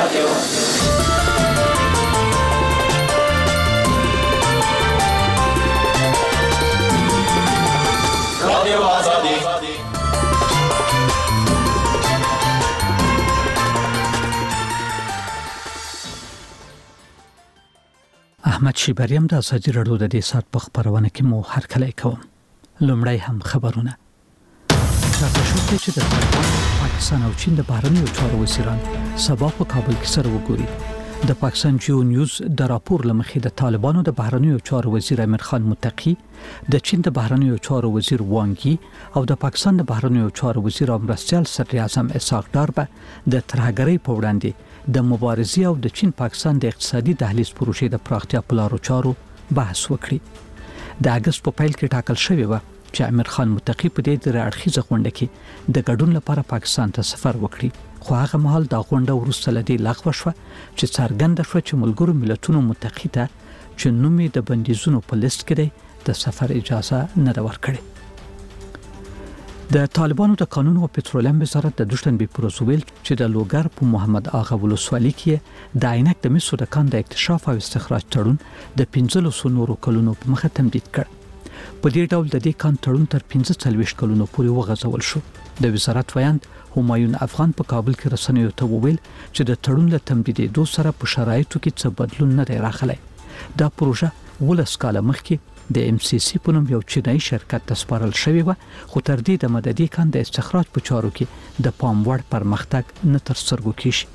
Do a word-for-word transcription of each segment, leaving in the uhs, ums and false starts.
رادیو رادیو آزادی. احمد شیبریم د ازادي راډیو د دې سات په خبرونه کې مو هر کله کوم. لومړی هم خبرونه. راته شو چې د پاکستان او چین د بهرنیو چارو وزیران سبا په کابل کې سره وګوري. د پاکستان جیو نیوز د راپور لمخې د طالبانو د بهرنیو چارو وزیر امیر خان متقی، د چین د بهرنیو چارو وزیر وانګي او د پاکستان د بهرنیو چارو وزیر او مرستیال صدر اعظم اسحاق ډار به د ترهګرۍ په وړاندې د مبارزې او د چین پاکستان د اقتصادي دهلیز پروژې د پراختیا په لارو چارو بحث وکړي. د اگست په پیل کې ټاکل شوی و چې امیر خان متقی په دې درې اړخیزه غونډه کې د ګډون لپاره پاکستان ته سفر وکړي، خو هغه مهال دا غونډه وروسته لدی لغوه شوه چې څرګنده شوه چې ملګرو ملتونو متقی ته چې نوم یې د بندیزونو په لیست کې دی د سفر اجازه نه ده ورکړې. د طالبانو د قانون او پټرولیم وزارت د دوشنبه پر ورځ ویل چې د لوګر په محمد آغا ولسوالۍ کې د عینک د مسو د کان د اکتشاف او استخراج تړون د پنځه سوه نورو کلونو په مخه تمدید کړ. په دې ډول د دې کان تړون تر پنځه څلوېښت کلونو پورې وغځول شو. د وزارت ویاند همایون افغان په کابل کې رسنیو ته وویل چې د تړون له تمدیدېدو سره په شرایطو کې څه بدلون نه دی راغلی. دا پروژه ولس کاله مخکې د ام سی سی په نوم یو چینایي شرکت ته سپارل شوې وه، خو تر دې دمه د دې کان د استخراج په چارو کې د پام وړ پرمختګ نه تر سترګو کېږي.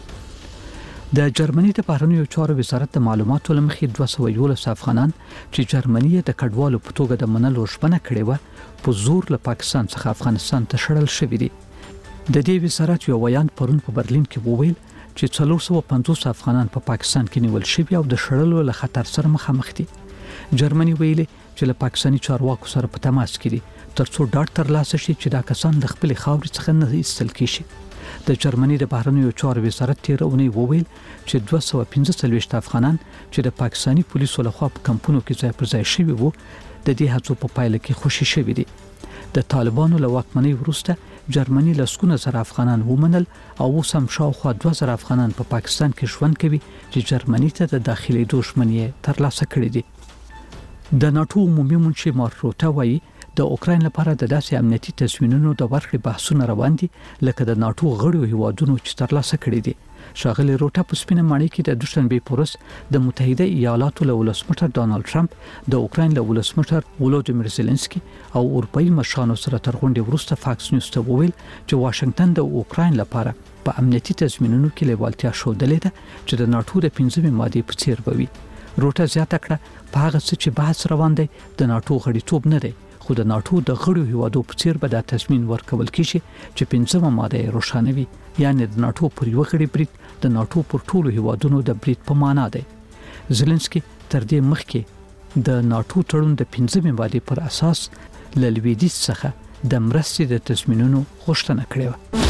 د جرمني د بهرنیو چارو وزارت د معلوماتو له مخې دوه سوه یولس افغانان چې جرمني د کډوالو په توګه د منلو ژمنه کړې وه په زور له پاکستان څخه افغانستان ته شړل شوي دي. د دې وزارت یو ویاند پرون په برلین کې وویل چې څلور سوه پنځوس افغانان په پاکستان کې نیول شوي او د شړلو له خطر سره مخامخ دي. جرمني ویلي چې له پاکستاني چارواکو سره په تماس کې دي ترڅو ډاډ ترلاسه شي چې دا کسان د خپل خاورې څخه نه ایستل کیږي. د جرمني د بهرنیو چارو وزارت تیر اونۍ وویل چې دوه سوه پنځه څلوېښت افغانان چې د پاکستاني پولیسو لخوا په کمپونو کې ځای پر ځای شوي وو د دې هڅو په پایله کې خوشي شوي دي. د طالبانو له واکمنۍ وروسته جرمني لسګونه زره افغانان ومنل او اوس هم شاوخوا دوه زره افغانان په پا پاکستان کې ژوند کوي چې جرمني ته د داخلي دښمنۍ ترلاسه کړي دي. د ناتو عمومي منشي مارک روته وایي د اوکراین لپاره د داسې امنیتي تضمینونو د ورکړې بحثونه روان دي لکه د ناتو غړو هیوادونو چې ترلاسه کړي دي. ښاغلي روټه په سپینه ماڼۍ کې د دوشنبه په ورځ د متحده ایالاتو له ولسمشر ډانلډ ټرمپ، د اوکراین له ولسمشر ولودیمیر زيلنسکي او اروپایي مشرانو سره تر غونډې وروسته فاکس نیوز ته وویل چې واشنگټن د اوکراین لپاره په امنیتي تضمینونو کې لیوالتیا ښودلې ده چې د ناتو د پنځمې مادې په څیر وي. روټه زیاته کړه په هغه څه چې بحث روان دی د ناتو غړیتوب نه دی، خو د ناتو د غړو هیوادو په څیر به دا تضمین ورکول کیږي چې پنځمه ماده روښانوي، یعنی د ناتو پر یو غړي برید د ناتو پر ټولو هیوادونو د برید په معنا دی. زيلنسکي تر دې مخکې د ناتو تړون د پنځمې مادې پر اساس له لویدیځ څخه د مرستې د تضمینونو غوښتنه کړې وه.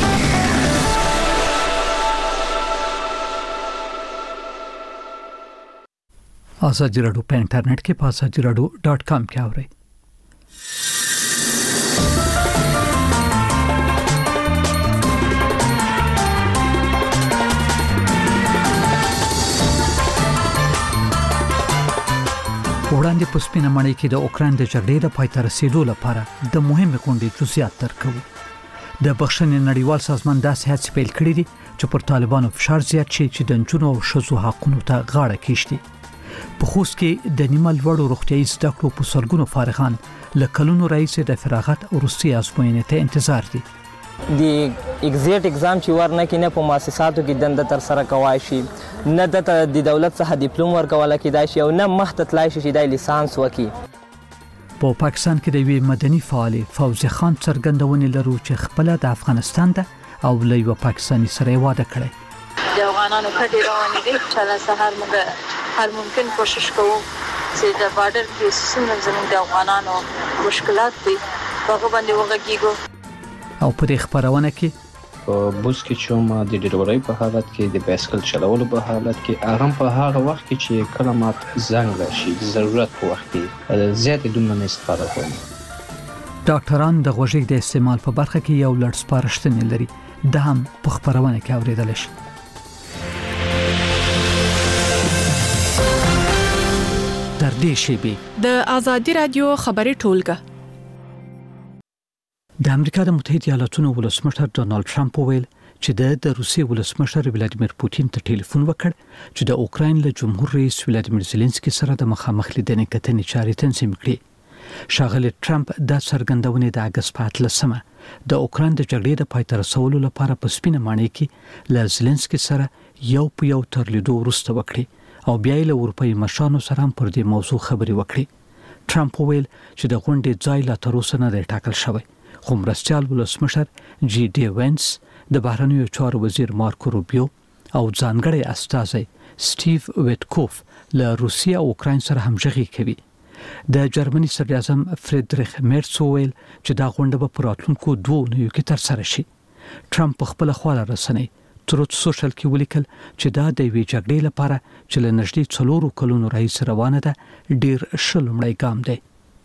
ازادي راډیو په انټرنیټ کې په ازادي راډیو ډاټ کام کې اورئ. وړاندې په سپینه ماڼۍ کې د اوکراین د جګړې د پای ته رسیدو لپاره د مهمې غونډې جزئیات درکوو. د بخښنې نړیوال سازمان داسې هڅې پیل کړې دي چې پر طالبانو فشار زیات شي چې د نجونو او ښځو حقونو ته غاړه کېږدي. په خوست کې د نیمه لوړو روغتیايي زده کړو په سلګونو فارغان له کلونو راهیسې د فراغت وروستۍ ازموینې ته انتظار دي. د اگزیټ اگزام چې ورنکې نه په مؤسساتو کې دنده تر سره کوای شي، نه دته د دولت څخه ډیپلوم ورکول کېدای شي او نه مخته تلای شي چې د لیسانس وکړي. په پاکستان کې د یوې مدني فعالې فوزي خان څرګندونې لرو چې خپل د افغانستان ده او له یو پاکستاني سره واده کړی. د افغانانو کډې روانې دي چې له سهار موږ هر ممکن کوشش کوو چې د بارډر کې څنګه زموږ د افغانانو مشکلات دي هغه باندې وغږیږو. او په دې خبرونه کې په بوس کې چې ما د ډیلیوري په حالت کې د بایسکل چلولو په حالت کې هغه په هغه وخت کې چې کله مات زنګ راشي ضرورت په وخت کې زیات دومره استفاده کوم. ډاکټران د غوږیک د استعمال په برخه کې یو لړ سپارښتنې لري، دا هم په خبرونه کې اوریدل شي. دې شیبې د آزادي رادیو خبري ټولګه. د امریکا د متحده ایالاتونو ولسمشر ډونالد ټرمپ وویل چې د د روسیې ولسمشر ولادیمیر پوتین ته ټلیفون وکړ چې د اوکراین له جمهور رئیس ولادیمیر زيلنسکي سره د مخامخ لیدنې کتنې چارې تنظیم کړې. شاغلی ټرمپ د څرګندونې د اگست په اتلسمه د اوکراین د جګړې د پای ته رسولو لپاره په سپینه ماڼۍ کې له زيلنسکي سره یو په یو تر لیدو وروسته وکړي او بیا یې له اروپایي مشرانو سره هم پر دې موضوع خبرې وکړي. ټرمپ وویل چې د غونډې ځای لا تر اوسه نه دی ټاکل شوی، خو مرستیال ولسمشر جی ډي وینس، د بهرنیو چارو وزیر مارکو روبیو او ځانګړی استازی سټیو ویټکوف له روسیې او اوکراین سره همغږي کوي. د جرمني صدر اعظم فریدریخ میرц وویل چې دا غونډه به په راتلونکو دوه اونیو کې تر سره شي. ټرمپ په خپل خواله رسنۍ تروت سوشل کې ولیکل چې دا د وی جګړې لپاره چې له نږدې څلورو کلونو راهیسې روانه ده ډیر ښه لومړی ګام دی.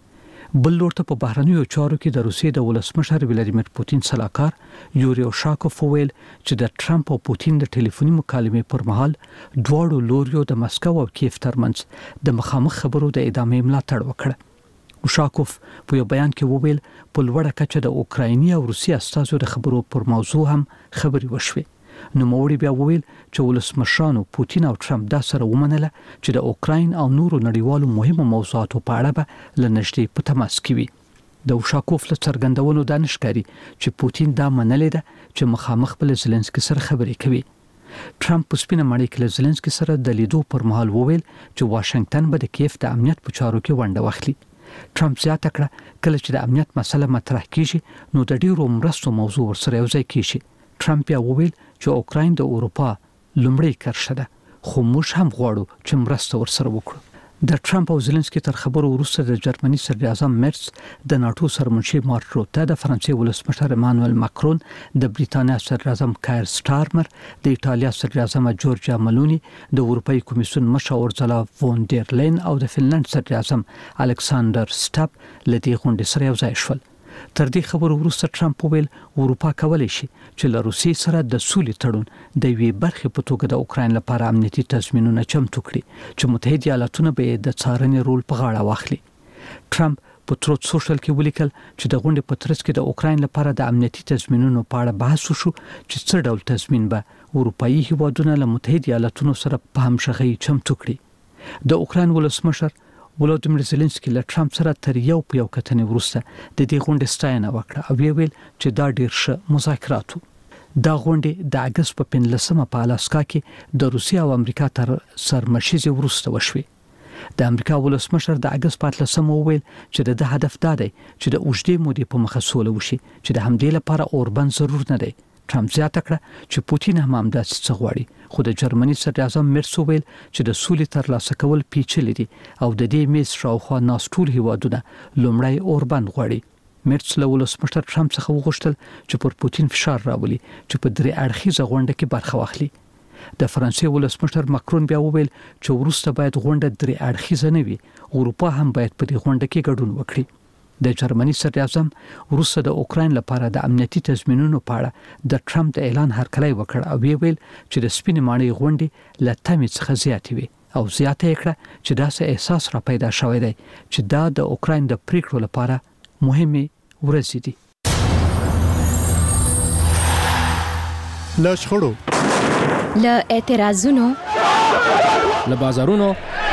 بل لورته په بهرنیو چارو کې د روسیې د ولسمشر ولادیمیر پوتین سلاکار یوري اوشاکوف وویل چې د ټرمپ او پوتین د ټلیفوني مکالمې پر مهال دواړو لوریو د مسکو او کیف ترمنځ د مخامخ خبرو د ادامې ملاتړ وکړ. اوشاکوف په یو بیان کې وویل په لوړه کچه د اوکرایني او روسي استازو د خبرو پر موضوع هم خبري وشوي. نو موري بیا وویل چې ولسمشرانو پوتین او ټرمپ دا سره ومنله چې د اوکراین او نورو نړیوالو مهمو موضوعاتو په اړه به لنشتي په تماس کې وي. د اوشاکوف له څرګندونو دا نشکاري چې پوتین دا منلې ده چې مخامخ بل زيلنسکي سره خبرې کوي. ټرمپ په سپینه ماڼۍ کې له زيلنسکي سره د لیدو پر مهال وویل چې واشنگټن به د کیف د امنیت په چارو کې ونډه واخلي. ټرمپ زیاته کړه کله چې د امنیت مسله مطرح کیږي نو د ډیرو مرستو موضوع ورسره یوځای کیږي. ټرمپ یا وویل چې اوکراین د اروپا لومړی کرښه ده، خو موږ هم غواړو چې مرسته ورسره وکړو. د ټرمپ او زيلنسکي تر خبرو وروسته د جرمني صدر اعظم میرц، د ناتو سرمنشي مارک روته، د فرانسې ولسمشر ایمانوئل ماکرون، د بریتانیا صدر اعظم کایر سټارمر، د ایټالیا صدر اعظم جورجیا ملونی، د اروپאי کمیسیون مشر اورزلا فون ډیر لین او د فنلند صدر اعظم الکساندر سټاپ لدی غونډې سره یوځای شول. تر دې خبرو وروسته ټرمپ وویل اروپا کولای شي چې له روسیې سره د سولې تړون د وی برخه په توګه د اوکراین لپاره امنیتي تضمینونه چمتو کړي چې متحده ایالاتونه به د څارنې رول په غاړه واخلي. ټرمپ په تروت سوشل کې ولیکل چې د غونډې په ترڅ کې د اوکراین لپاره د امنیتي تضمینونو په اړه بحث وشو چې څه ډول تضمین به اروپאי هیوادونه له متحده ایالاتونو سره په همغږي چمتو کړي. د اوکراین ولسمشر ولادیمیر زيلنسکي له ټرمپ سره تر یو په یو کتنې وروسته د دې غونډې ستاینه وکړه او ویل چې دا ډیر ښه مذاکرات وو. دا غونډې د اگست په پنځلسمه په الاسکا کې د روسیې او امریکا تر سرمشیزې وروسته وشوي. د امریکا ولسمشر د اگست په اتلسمه وویل چې د هدف دا دی چې د اوږدې مودې په مخه سوله وشي چې د همدې لپاره اوربند ضرور نه دی. ټرمپ زیاته کړه چې پوتین هم همداسې څه غواړي، خو د جرمني صدر اعظم میرц وویل چې د سولې ترلاسه کول پیچلي دي او د دې میز شاوخوا ناست ټول هیوادونه لومړی اوربند غواړي. میرц له ولسمشر ټرمپ څخه وغوښتل چې پر پوتین فشار راولي چې په درې اړخیزه غونډه کې برخه واخلي. د فرانسې ولسمشر ماکرون بیا وویل چې وروسته باید غونډه درې اړخیزه نه وي، اروپا هم باید په دې غونډه کې ګډون وکړي. د جرمني صدر اعظم وروسته د اوکراین لپاره د امنیتي تضمینونو په اړه د ټرمپ د اعلان هرکلی وکړ او ویل چې د سپینې ماڼۍ غونډې له تمې څخه زیاتې وي او زیاته یې کړه چې داسې احساس را پیدا شوی دی چې دا د اوکراین د پریکړو لپاره مهمه ورځ دي. له شخړو، له اعتراضونو، له بازارونو،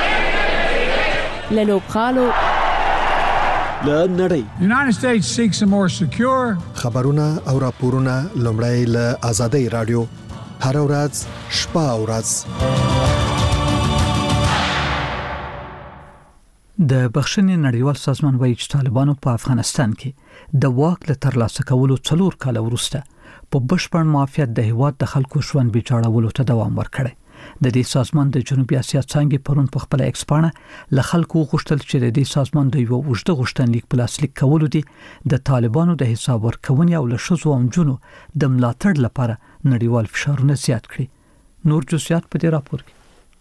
له لوبغالو، له نړۍ. The United States seeks a more secure. خبرونه او راپورونه لومړی له آزادۍ رادیو هر ورځ شپه او ورځ. د بخښنې نړیوال سازمان وایي چې طالبانو په افغانستان کې د واک له ترلاسه کولو څلور کاله وروسته په بشپړ معافیت د هیواد د خلکو ژوند بيچاړولو ته دوام ورکړي. د دې سازمان د جنوبي اسیا څنګه پرون په خپل ایکسپانه له خلکو غوښتل چې د دې سازمان د یو وژده غوښتنلیک په لاسلیک کولو دي د طالبانو د حساب ورکونې او له شذو او جنو د ملاتړ لپاره نړیوال فشارونه زیات کړي. نور جزئیات په دې راپور کې.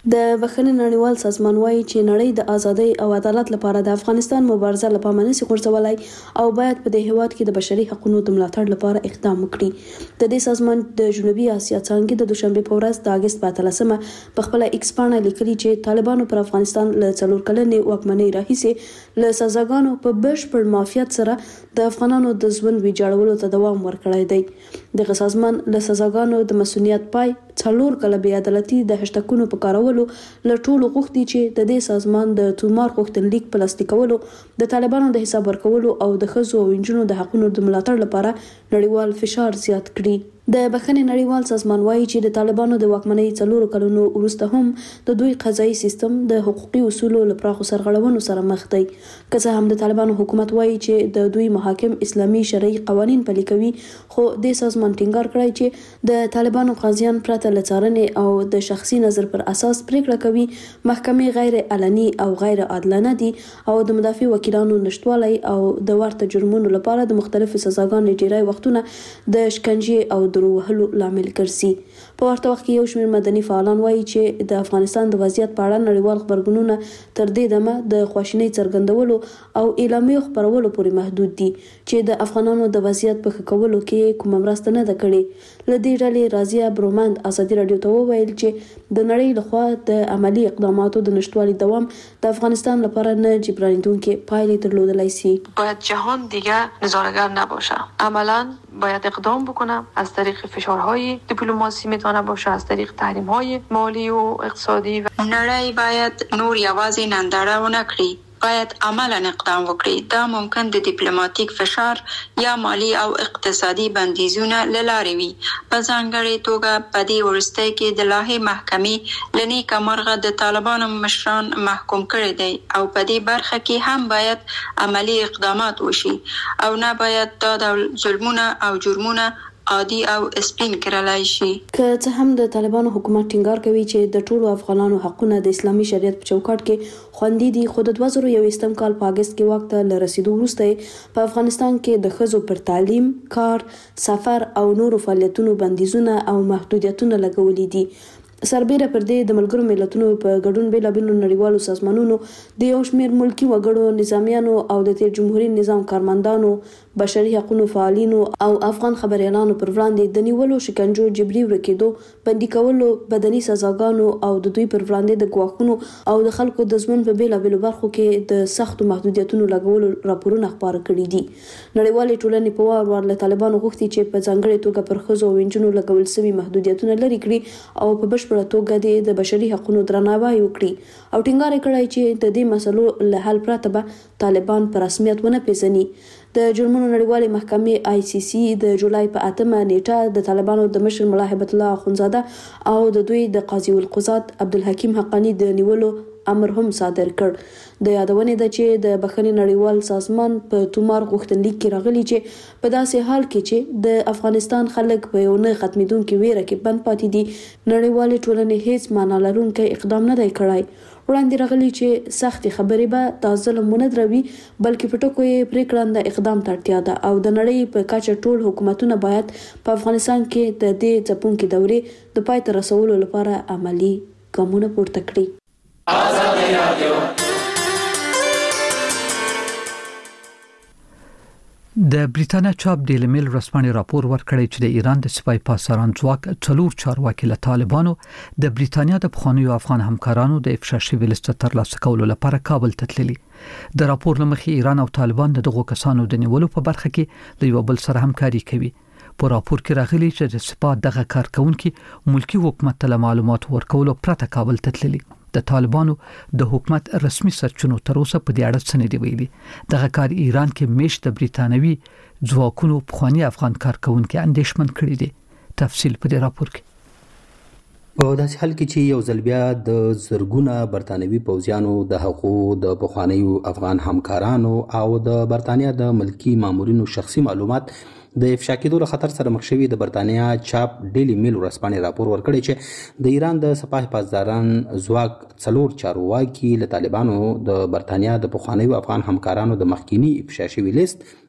د بخښنې نړیوال سازمان وایي چې نړۍ د ازادۍ او عدالت لپاره د افغانستان مبارزه له پامه نشي غورځولای او باید په دې هیواد کې د بشري حقوقو د ملاتړ لپاره اقدام وکړي. د دې سازمان د جنوبي اسیا څانګې د دوشنبه په ورځ د اگست په اتلسمه په خپل ایکس پاڼه لیکلي چې طالبانو پر افغانستان له څلور کلنې واکمنۍ راهیسې له سزاګانو په بشپړ معافیت سره د افغانانو د ژوند ویجاړولو ته دوام ورکړی دی. دغه سازمان له سزاګانو د مسؤلیت پای څلور کله بې عدالتي د هشتکونو په کارولو له ټولو غوښتي چې د دې سازمان د تومار غوښتنلیک په لاسلیک کولو د طالبانو د حساب ورکولو او د ښځو او نجونو د حقوقو د ملاتړ لپاره نړیوال فشار زیات کړي. د بخښنې نړیوال سازمان وایي چې د طالبانو د واکمنۍ څلورو کلونو وروسته هم د دوی قضایي سیستم د حقوقي اصولو له پراخو سرغړونو سره مخ دی. که څه هم د طالبانو حکومت وایي چې د دوی محاکم اسلامي شرعي قوانین پلي کوي، خو د سازمان ټینګار کړی چې د طالبانو قاضیان پرته له څارنې او د شخصي نظر پر اساس پریکړه کوي. محکمې غیر علني او غیر عادلانه دي او د مدافع وکیلانو نشټوالی او د ورته جرمونو لپاره د مختلفو سزاګانو ډیری وختونه د شکنجې او درو وهلو لامل ګرځي. په ورته وخت کې یو شمېر مدني فعالان وایي چې د افغانستان د وضعیت په اړه نړیوال خبرګونونه تر دې دمه د خواشینۍ څرګندولو او اعلامیو خپرولو پورې محدود دي چې د افغانانو د وضعیت په ښه کولو کې کومه مرسته نه ده کړې. له دې ډلې رازیه برومند ازادي راډیو ته وویل چې د نړۍ لخوا د عملی اقداماتو د نشتوالي دوام د افغانستان لپاره نه جبرانیدونکې پایلې درلودلی سي. باید جهان دیگه نظاره‌گر نباشه. عملاً باید اقدام بکنه. از طریق فشارهای دیپلماسی میتونه باشه، از طریق تحریم‌های مالی و اقتصادی. نړۍ باید نور یوازې ننداره ونه کړي، باید عملاً اقدام وکړي. دا ممکن د دیپلماتیک فشار یا مالی او اقتصادي بندیزونه له لارې وي. په ځانګړې توګه په دې وروستۍ کې د لاهې محکمې له نیکه مرغه د طالبانو مشران محکوم کړي دي او په دې برخه کې هم باید عملی اقدامات وشي او نه باید دا ډول ظلمونه او جرمونه عادي او سپین کړلای شي. که څه هم د طالبانو حکومت ټینګار کوي چې د ټولو افغانانو حقونه د اسلامي شریعت په چوکاټ کې خوندي دي، خو د دوه زره یوویشتم کال په اگست کې واک ته له رسیدو وروسته په افغانستان کې د ښځو پر تعلیم، کار، سفر او نورو فعالیتونو بندیزونه او محدودیتونه لګولي دي. سربیره پر دې د ملګرو ملتونو په ګډون بیلابیلو نړیوالو سازمانونو د یو شمېر ملکي وګړو، نظامیانو او د تیر جمهوریت نظام کارمندانو، بشري حقوقو فعالینو او افغان خبريالانو پر وړاندې د نیولو، شکنجو، جبري ورکېدو، بندي کولو، بدني سزاګانو او د دوی پر وړاندې د ګواښونو او د خلکو د ژوند په بیلابیلو برخو کې د سختو محدودیتونو لګولو راپورونه خپاره کړي دي. نړیوالې ټولنې په وار وار له طالبانو غوښتي چې په ځانګړې توګه پر ښځو او نجونو لګول شوي محدودیتونه لرې کړي او په بشپړه توګه د بشري حقوقو درناوی وکړي او ټینګار کړی چې د دې مسلو له حل پرته به طالبان په رسمیت ونه پیژني. د جرمونو نړیوالې محکمې آی سی سی د جولای په اتمه نیټه د طالبانو د مشر ملا هیبت الله اخونزاده او د دوی د قاضي القضات عبدالحکیم حقانی د نیولو امر هم صادر کړ. د یادونې ده چې د بخښنې نړیوال سازمان په تومار غوښتنلیک کې راغلي چې په داسې حال کې چې د افغانستان خلک په یو نه ختمېدونکې ویره کې بند پاتې دي، نړیوالې ټولنې هیڅ معنا لرونکی اقدام نه دی کړی. وړاندې راغلي چې سختې خبرې به دا ظلم ونه دروي، بلکې په ټکو یې پرېکړنده اقدام ته اړتیا ده او د نړۍ په کچه ټول حکومتونه باید په افغانستان کې د دې ځپونکې دورې د پای ته رسولو لپاره عملي ګامونه پورته کړي. ازادي راډیو د بریټانیا چاپ ډیلی میل ورځپاڼې راپور ورکړی چې د ایران د سپای پاسداران ځواک څلور چارواکي له طالبانو د بریټانیا د پخوانیو افغان همکارانو د افشا شوي لیست ترلاسه کولو لپاره کابل ته تللي. د راپور له مخې ایران او طالبان د دغو کسانو د نیولو په برخه کې له یو بل سره همکاري کوي. په راپور کې راغلي چې د سپا دغه کارکونکي ملکی حکومت ته معلومات ورکولو پرته کابل ته تللي. د طالبانو د حکومت رسمي سرچینو تر اوسه په دې اړه څه نه دی ویلي. دغه کار ایران کې میشت د بریټانوي ځواکونو پخوانی افغان کارکونکي اندېښمن کړي دي. تفصیل په دې راپور کې. په داسې حال کې چې یو ځل بیا د زرګونه برتانوي پوځیانو د حقوقو د پخوانیو افغان همکارانو او د برتانیا د ملکی مامورینو شخصي معلومات د افشا کېدو له خطر سره مخ شوي، د برتانیا چاپ ډیلی میل ورځپاڼې راپور ورکړی چې د ایران د سپاه پاسداران ځواک څلور چارواکي له طالبانو د برتانیا د پخوانیو افغان همکارانو د مخکینی افشا شوي لیست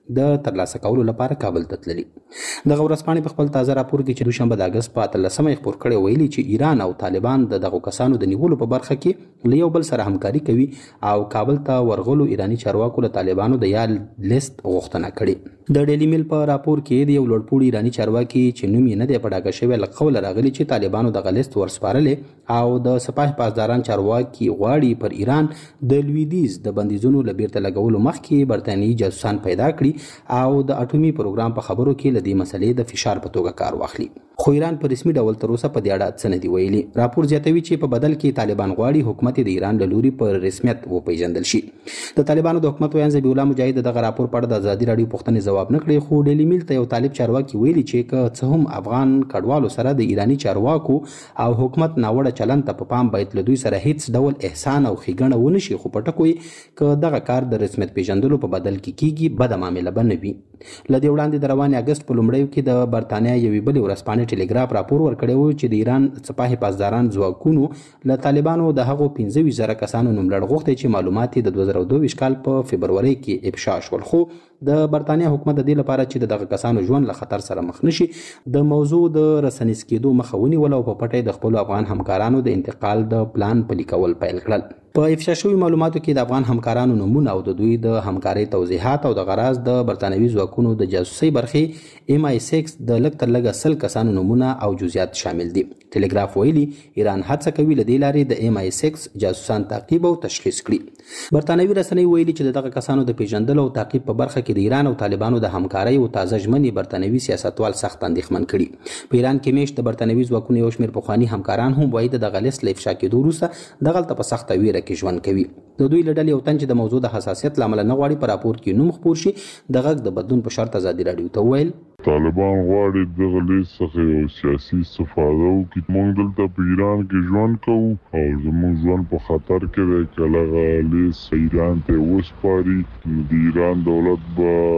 د ترلاسه کولو لپاره کابل ته تللي. د ورځپاڼې په خپل تازه راپور کې چې دوشنبه د اگست په اتلسمه خپور کړی ویلي چې ایران او طالبان د دغو کسانو د نیولو په برخه کې له یو بل سره همکاري کوي او کابل ته ورغلو ایرانی چارواکو له طالبانو د یاد لیست غوښتنه کړې. د ډیلی میل په راپور کې د یو لوړپوړي ایرانی چارواکي چې نوم یې نه دی په ډاګه شوی له قوله راغلی چې طالبانو دغه لیست ورسپارلې او د سپاه پاسداران چارواکي غواړي پر ایران د لویدیځ د بندیزونو له بیرته لګولو مخکې برتانیي جاسوسان پیدا کړي او د اټومي پروګرام په خبرو کې له دې مسلې د فشار په توګه کار واخلي. خو ایران په رسمي ډول تر اوسه په دې اړه څه نه دی ویلي. راپور زیاتوي چې په بدل کې طالبان غواړي حکومت د ایران له لوري په رسمیت وپیژندل شي. د طالبانو د حکومت ویان ذبیح الله مجاهد دغه راپور په اړه د ازادي راډیو پوښتنې ځواب نه کړی، خو ډیلی میل ته یو طالب چارواکي ویلي چې که څه هم افغان کډوالو سره د ایرانی چارواکو او حکومت ناوړه چلند ته په پام باید له دوی سره هیڅ ډول احسان او ښېګڼه ونه شي، خو په ټکو یې که دغه کار د رسمیت پیژندلو په بدل کې کیږي بده معامله به نه وي. له دې وړاندې د روانې اګست په لومړیو کې د برتانیا یوې بلې ورځپاڼې ټیلیګراف راپور ورکړی و چې د ایران سپاه پاسداران ځواکونو له طالبانو د هغو پنځه ویشت زره کسانو نوملړ غوښتی چې معلومات یې د دوه زره دوه ویشت کال په فبرورۍ کې افشا شول، خو د برتانیا حکومت د دې لپاره چې دغه کسانو ژوند له خطر سره مخ نشي د موضوع د رسنیز کېدو مخه ونیوله او په پټه د خپلو افغان همکارانو د انتقال د پلان پلي کول پیل کړل. په افشا شوي معلوماتو کې د افغان همکارانو نومونه او د دوی د همکارۍ توضیحات او د غراض د برتانوي ځواکونو د جاسوسۍ برخې ایم آی سیکس د لږ تر لږه سل کسانو نومونه او جزئیات شامل دي. ټیلیګراف ویلي ایران هڅه کوي له دې لارې د ایم آی سیکس جاسوسان تعقیب او تشخیص کړي. برتانوي رسنۍ ویلي چې د دغه کسانو د پیژندلو او تعقیب په برخه کې د ایران او طالبانو د همکارۍ او تازه ژمنې برتانوي سیاستوال سخت اندېښمن کړي. په ایران کې میشت د برتانوي ځواکونو یو شمېر پخواني همکاران هم وایي د دغه لیست له افشا کېدو وروسته دغلته په سخته ویره کې ژوند کوي. د دوی له ډلې یو تن چې د موضوع د حساسیت له امله نه غواړي په راپور کې نوم خپور شي د غږ د بدلون په شرط ازادي راډیو ته وویل طالبان غواړي دغه لیست څخه یو سیاسي استفاده وکړي. موږ دلته په ایران کې ژوند کوو او زموږ ژوند په خطر کې دی. که دغه لیست ایران ته وسپاري نو د ایران دولت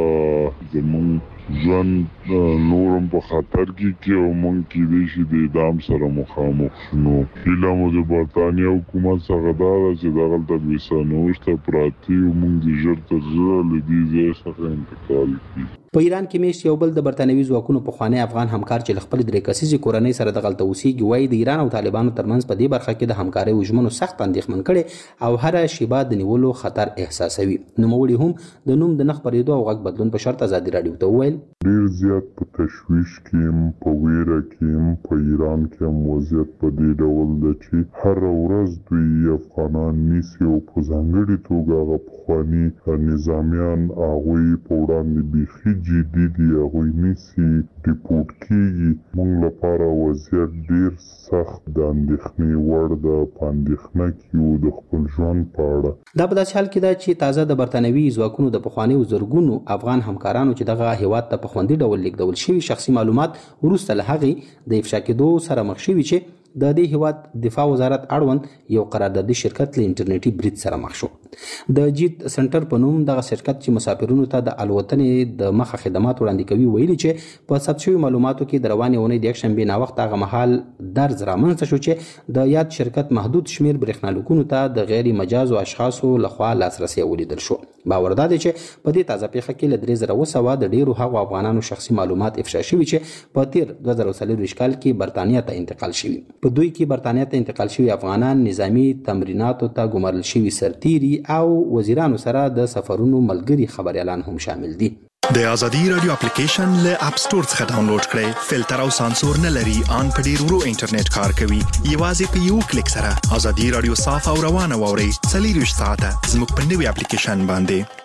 به زموږ ژوند نورم په خطر کې کې او موږ کېدای شي د اعدام سره مخامخ شو. هیله مو د برتانیا حکومت څخه دا ده چې دغلته بېسرنوشته پراته یو موږ ژر تر ژره له دې ځای څخه انتقال کړي. په ایران کې میشت یو بل د برتانوي ځواکونو پخوانی افغان همکار چې له خپلې درې کسیزې کورنۍ سره دغلته اوسېږي وایي د ایران او طالبانو ترمنځ په دې برخه کې د همکارۍ و ژمنو سخت اندېښمن کړی او هره شیبه د نیولو خطر احساسوي. نوموړي هم د نوم د نه خپرېدو او غږ بدلون په شرط ازادي راډیو ته وویل ډېر زیات په تشویش کې یم، په ویره کې یم. په ایران کې هم وضعیت په دې ډول ده چې هره ورځ دوی افغانان نیسي او په ځانګړې توګه هغه پخواني نظامیان هغوی په وړاندې بیخي جدي دي، هغوی نیسي ریپورټ کېږي. موږ لپاره وضعیت ډېر سخت د اندېښنې وړ ده. په اندېښنه کې یو د خپل ژوند په اړه. دا په داسې حال کې ده چې تازه د برتانوي ځواکونو د پخوانیو زرګونو افغان همکارانو چې دغه هیواد ته په خوندي ډول لیږدول شوي شخصي معلومات وروسته له هغې د افشا کېدو سره مخ شوي چې د دې هیواد دفاع وزارت اړوند یو قراردادي شرکت له انټرنیټي برید سره مخ شو. د جیت سنټر په نوم دغه شرکت چې مسافرونو ته د الوتنې د مخه خدمات وړاندې کوي ویلي چې په ثبت شوي معلوماتو کې د روانې اونۍ د یکشنبې ناوخته هغه مهال درز رامنځته شو چې د یاد شرکت محدود شمېر برېښنالیکونو ته د غیر مجازو اشخاصو لخوا لاسرسی ولیدل شو. باور دا دی چې په دې تازه پیښه کې له درې زره اوه سوه د ډېرو هغو افغانانو شخصي معلومات افشا شوي چې په تیر دوه زره څلرویشت کال کې برتانیا ته انتقال شوي. په دوی کې برتانیا ته انتقال شوي افغانان نظامی تمریناتو ته ګمارل شوي سرتیري او وزیرانو سره د سفرونو ملګري خبریالان هم شامل دي. د ازادي رادیو اپلیکیشن له اپ سټور څخه ډاونلوډ کړئ. فلټر او سانسور نه لري، ان په ډیر ورو انټرنیټ کار کوي. یوازې په یو کلیک سره ازادي رادیو صاف او روانه واورئ. څلېرویشت ساعته زموږ په نوي اپلیکیشن باندې.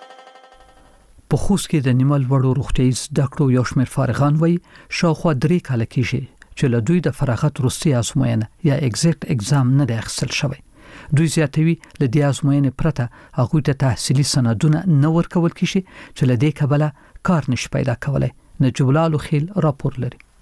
په خوست کې د نیمل وړو روغتیايي زده کړو یو شمېر فارغان وایي شاوخوا درې کاله کېږي چې له دوی د فراغت وروستۍ ازموینه یا ایگزیکټ اگزام نه دی اخیستل شوی. دوی زیاتوي له دې ازموینې پرته هغوی ته تحصیلي سندونه نه ورکول کېږي چې له دې کبله کار نشي پیدا کولی. نجیب الله لوخیل راپور لري.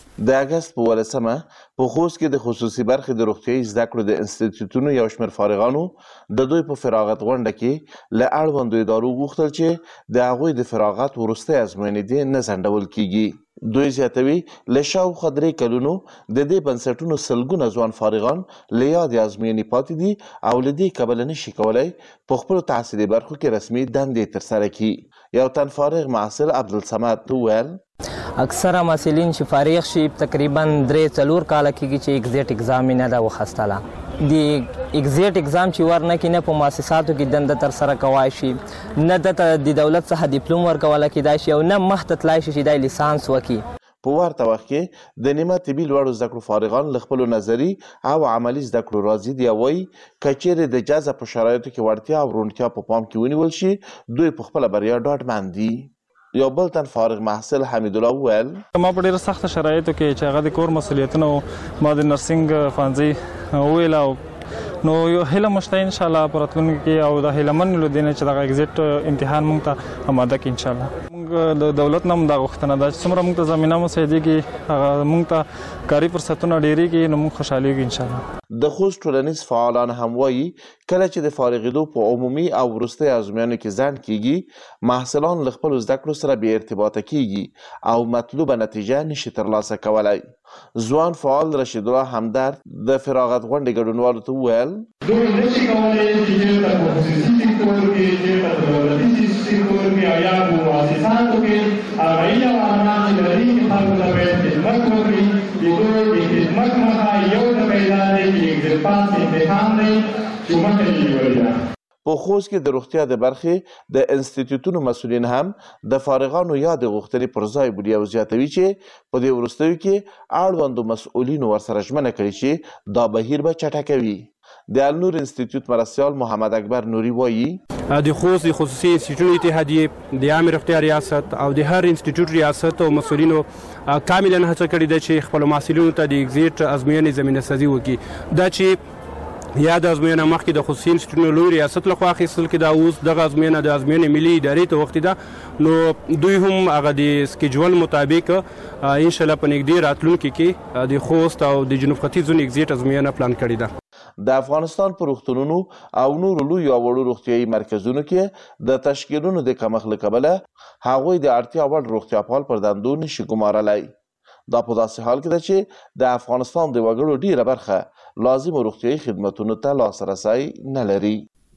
د اګست په ولسمه په خوست کې د خصوصي برخې د روغتیايي زده کړو د انسټیټیوټونو یو شمېر فارغانو د دوی په فراغت غونډه کې له اړوندو ادارو غوښتل چې د هغوی د فراغت وروستۍ ازموینې دې نه ځنډول کیږي. دوی زیاتوي له شاوخوا درې کلونو د دې بنسټونو سلګونه ځوان فارغان له یادې ازموینې پاتې دي او له دې کبله نشي کولی په خپلو تحصیلي برخو کې رسمي دندې ترسره کړي. یو تن فارغ محصل عبدالصمد وویل اکثره محصلین چې فارغ شي تقریبا درې څلور کاله کېږي چې اګزیټ اګزام یې نه ده وخیستله. د اګزیټ اګزام چې ورنکړي نه په مؤسساتو کې دنده ترسره کولی شي، نه دته د دولت څخه ډیپلوم ورکولی کېدای شي او نه مخته تللی شي چې دی لیسانس وکړي. په ورته وخت کې د نیمه طبي لوړو زده کړو فارغان له خپلو نظري او عملي زده کړو راضي دي او وایي که چیرې د جذب په شرایطو کې وړتیا او روڼتیا په پام کې ونیول شي دوی په خپله بریا ډاډمند دي. یو بل تن فارغ محصل حمید الله وویل ما په ډېرو سخته شرایطو کې چې هغه د کور مسؤلیتونه ما د نرسنګ ښوونځي وویل او نو یو هیله مو شته انشاءالله په راتلونکي کې او د هیله من له دې نه چې دغه اګزیټ امتحان موږ ته اماده کړي انشاءالله. موږ د دولت نه هم دا غوښتنه ده چې څومره موږ ته زمینه مساعدېږي هغه موږ ته کاري فرصتونه ډېرېږي نو موږ خوشحالېږو انشاءالله. د خوست ټولنیز فعالان هم وایي کله چې د فارغېدو په عمومي او وروستۍ ازموینو کې ځنډ کیږي محصلان له خپلو زده کړو سره بې ارتباطه کیږي او مطلوبه نتیجه نشي ترلاسه کولی. ځوان فعال رشید الله همدرد د فراغت غونډې ګډونوالو ته وویل دوی نشي کولی چې چېرته په خصوصي سکتور کې چېرته په دولتي سکتور کې او یا په مؤسساتو کې هغه یې افغانان چې لري خلکو ته باید خدمت وکړي. د دوی د خدمت مخه یو د پیدا دی چې اګزیټ پاس امتحان دی چې مخه یې نیولې ده. په خوست کې د روغتیا د برخې د انسټیټیوټونو مسؤلین هم د فارغانو یادې غوښتنې پر ځای بولي او زیاتوي چې په دې وروستیو کې اړوندو مسؤلینو ورسره ژمنه کړې چې دا بهیر به چټکوي. د النور انسټیټیوټ مرستیال محمد اکبر نوري وایي د خوست د خصوصي انسټیټیوټ اتحادیې د عامې روغتیا ریاست او د هر انسټیټیوټ ریاست او مسؤلینو کاملا هڅه کړې ده چې خپلو محصلینو ته د اګزیټ ازموینې زمینه سازي وکړي. دا چې یا د ازموینه مخکې د خصوصي انسټیټیوټونو لوی ریاست لخوا اخیستل کېده اوس دغه ازموینه د ازموینې ملي ادارې ته وختي ده نو دوی هم هغه د سکیجول مطابق انشاءالله په نږدې راتلونکي کې د خوست او د جنوب ختیځ زون اګزیټ ازموینه پلان کړې ده. د افغانستان په روغتونونو او نورو لویو او وړو روغتیايي مرکزونو کې د تشکیلونو د کمښت له کبله هغوی د اړتیا وړ روغتیاپال پر دندو نشي ګمارلی. دا په داسې حال کې ده چې د افغانستان د وګړو ډیره برخه لازمو روغتیايي خدمتونو ته لاسرسی نه لري.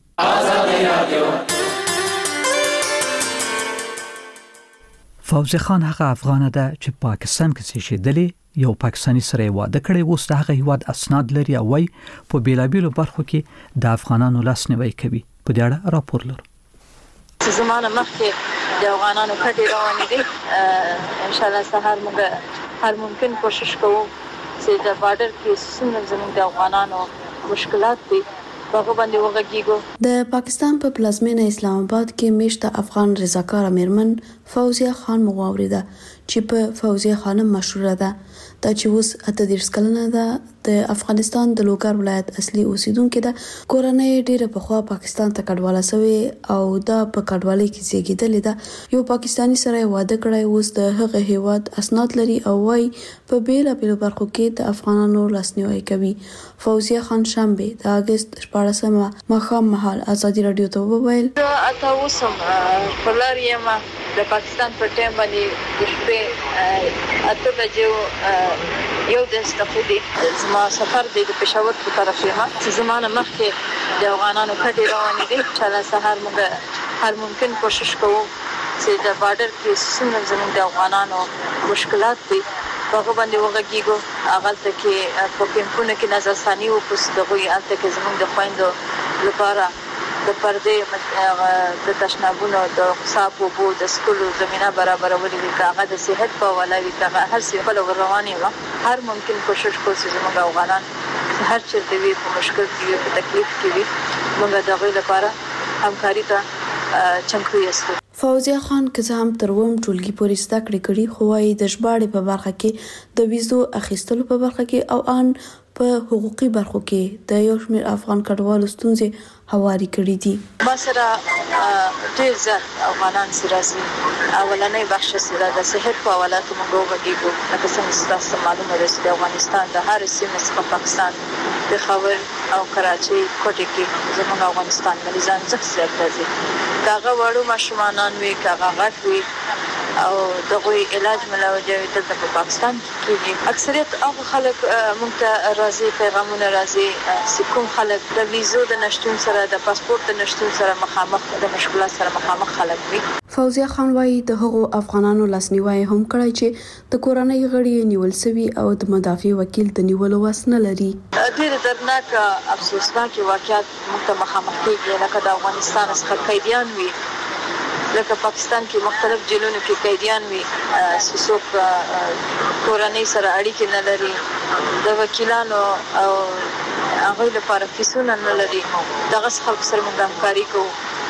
فوزي خان هغه افغانه ده چې پاکستان کې زیږېدلې یو پاکستاني سره واده کړی اوس د هغه هیواد اسناد لري او وايي په بیلابیلو برخو کې د افغانانو لاسنیوی کوي. په دې اړه راپور لرو. زمانه مخکې د افغانانو کډې روانې دي ان شاء الله سهار موږ هر ممکن کوشش کوو چې د بارډر کې څومره زموږ د افغانانو مشکلات دي هغه باندې وغږیږو. د پاکستان په پلازمینه اسلام آباد کې میشته افغان رضاکار میرمن فوزیه خان مغاوریده چې په فوزیه خانم مشهوره ده. دا چې اوس اته دېرش کلنه ده د افغانستان د لوګر ولایت اصلي اوسیدونکې ده. کورنۍ ډیره پخوا پاکستان ته کډواله سوې او دا په کډوالۍ کې زیږېدلې ده. یو پاکستاني سره واده کړی اوس د هغه هیواد اسناد لري او وايي په بیلابیلو برخو کې د افغانانو لاسنیوی کوي. فوزیه خان شنبه د اګست شپاړسمه ماښام مهال ازادي راډیو ته وویل اته اوسم په لار یم د پاکستان په ټیم باندې د شپې اته بجې یو د استفادې زما سفر دی د پېښور په طرف یم چې زمانه مخکې د افغانانو کډې روانې دي. انشاءالله سهار موږ هر ممکن کوشش کوو چې د بارډر کې څومره زموږ د افغانانو مشکلات دي هغه باندې وغږیږو. هغلته کې په کیمپونو کې نظرثاني وکړو دغوی هلته کې زموږ د خویندو لپاره د پردې د تشنابونو د صاف اوبو د څښلو زمینه برابرولې وي که هغه د صحت په حواله وي که هغه هر څه خپله ورروانې وه. هر ممکن کوشش کوو چې زموږ افغانان هر چېرته وي په مشکل کې وي په تکلیف کې وي موږ د هغوی لپاره همکاري ته چمتو یاستو. فوزیه خان که څه هم تر اووم ټولګي پورې زده کړې کړي خو وايي د ژباړې په برخه کې د ویزو اخیستلو په برخه کې او ان په حقوقي برخو کې د یو شمېر افغان کډوالو ستونزې هواري کړې دي. ما سره ډېر زیات افغانان سره راځي. اولنۍ بخش سره د صحت په حوالاتو موږ وغږیږو. لکه څنګه چې تاسو معلومه ده چې د افغانستان د هر سیمې څخه پاکستان د خاور او کراچۍ کوټې کې زموږ افغانستان مریضان څخه زیات راځي. کاغه وړو ماشومان وي، کاغه غټ وي او دغه علاج ملاوجوي دلته په پاکستان کې اکثریت هغه خلک موږ ته راځي، پیغامونه راځي چې کوم خلک د ویزو د نشټون سره د پاسپورت د نشټون سره مخامخ د مشکلات سره مخامخ خلک وي. فوزیه خان وايي د هغو افغانانو لاسنیوي هم کړی چې د کورنۍ غړي نیول شوي او د مدافع وکیل د نیولو واس نه لري. ډېر دردناک افسوسناک واقعیت موږ ته مخامخ کیږي، لکه د افغانستان څخه قیدیان وي، لکه پاکستان کې مختلف جیلونو کې قیدیان وي چې څوک کورنۍ سره اړیکې نه لري، د وکیلانو او هغوی لپاره فیسونه نه لري. دغه خلکو سره موږ همکاري کوو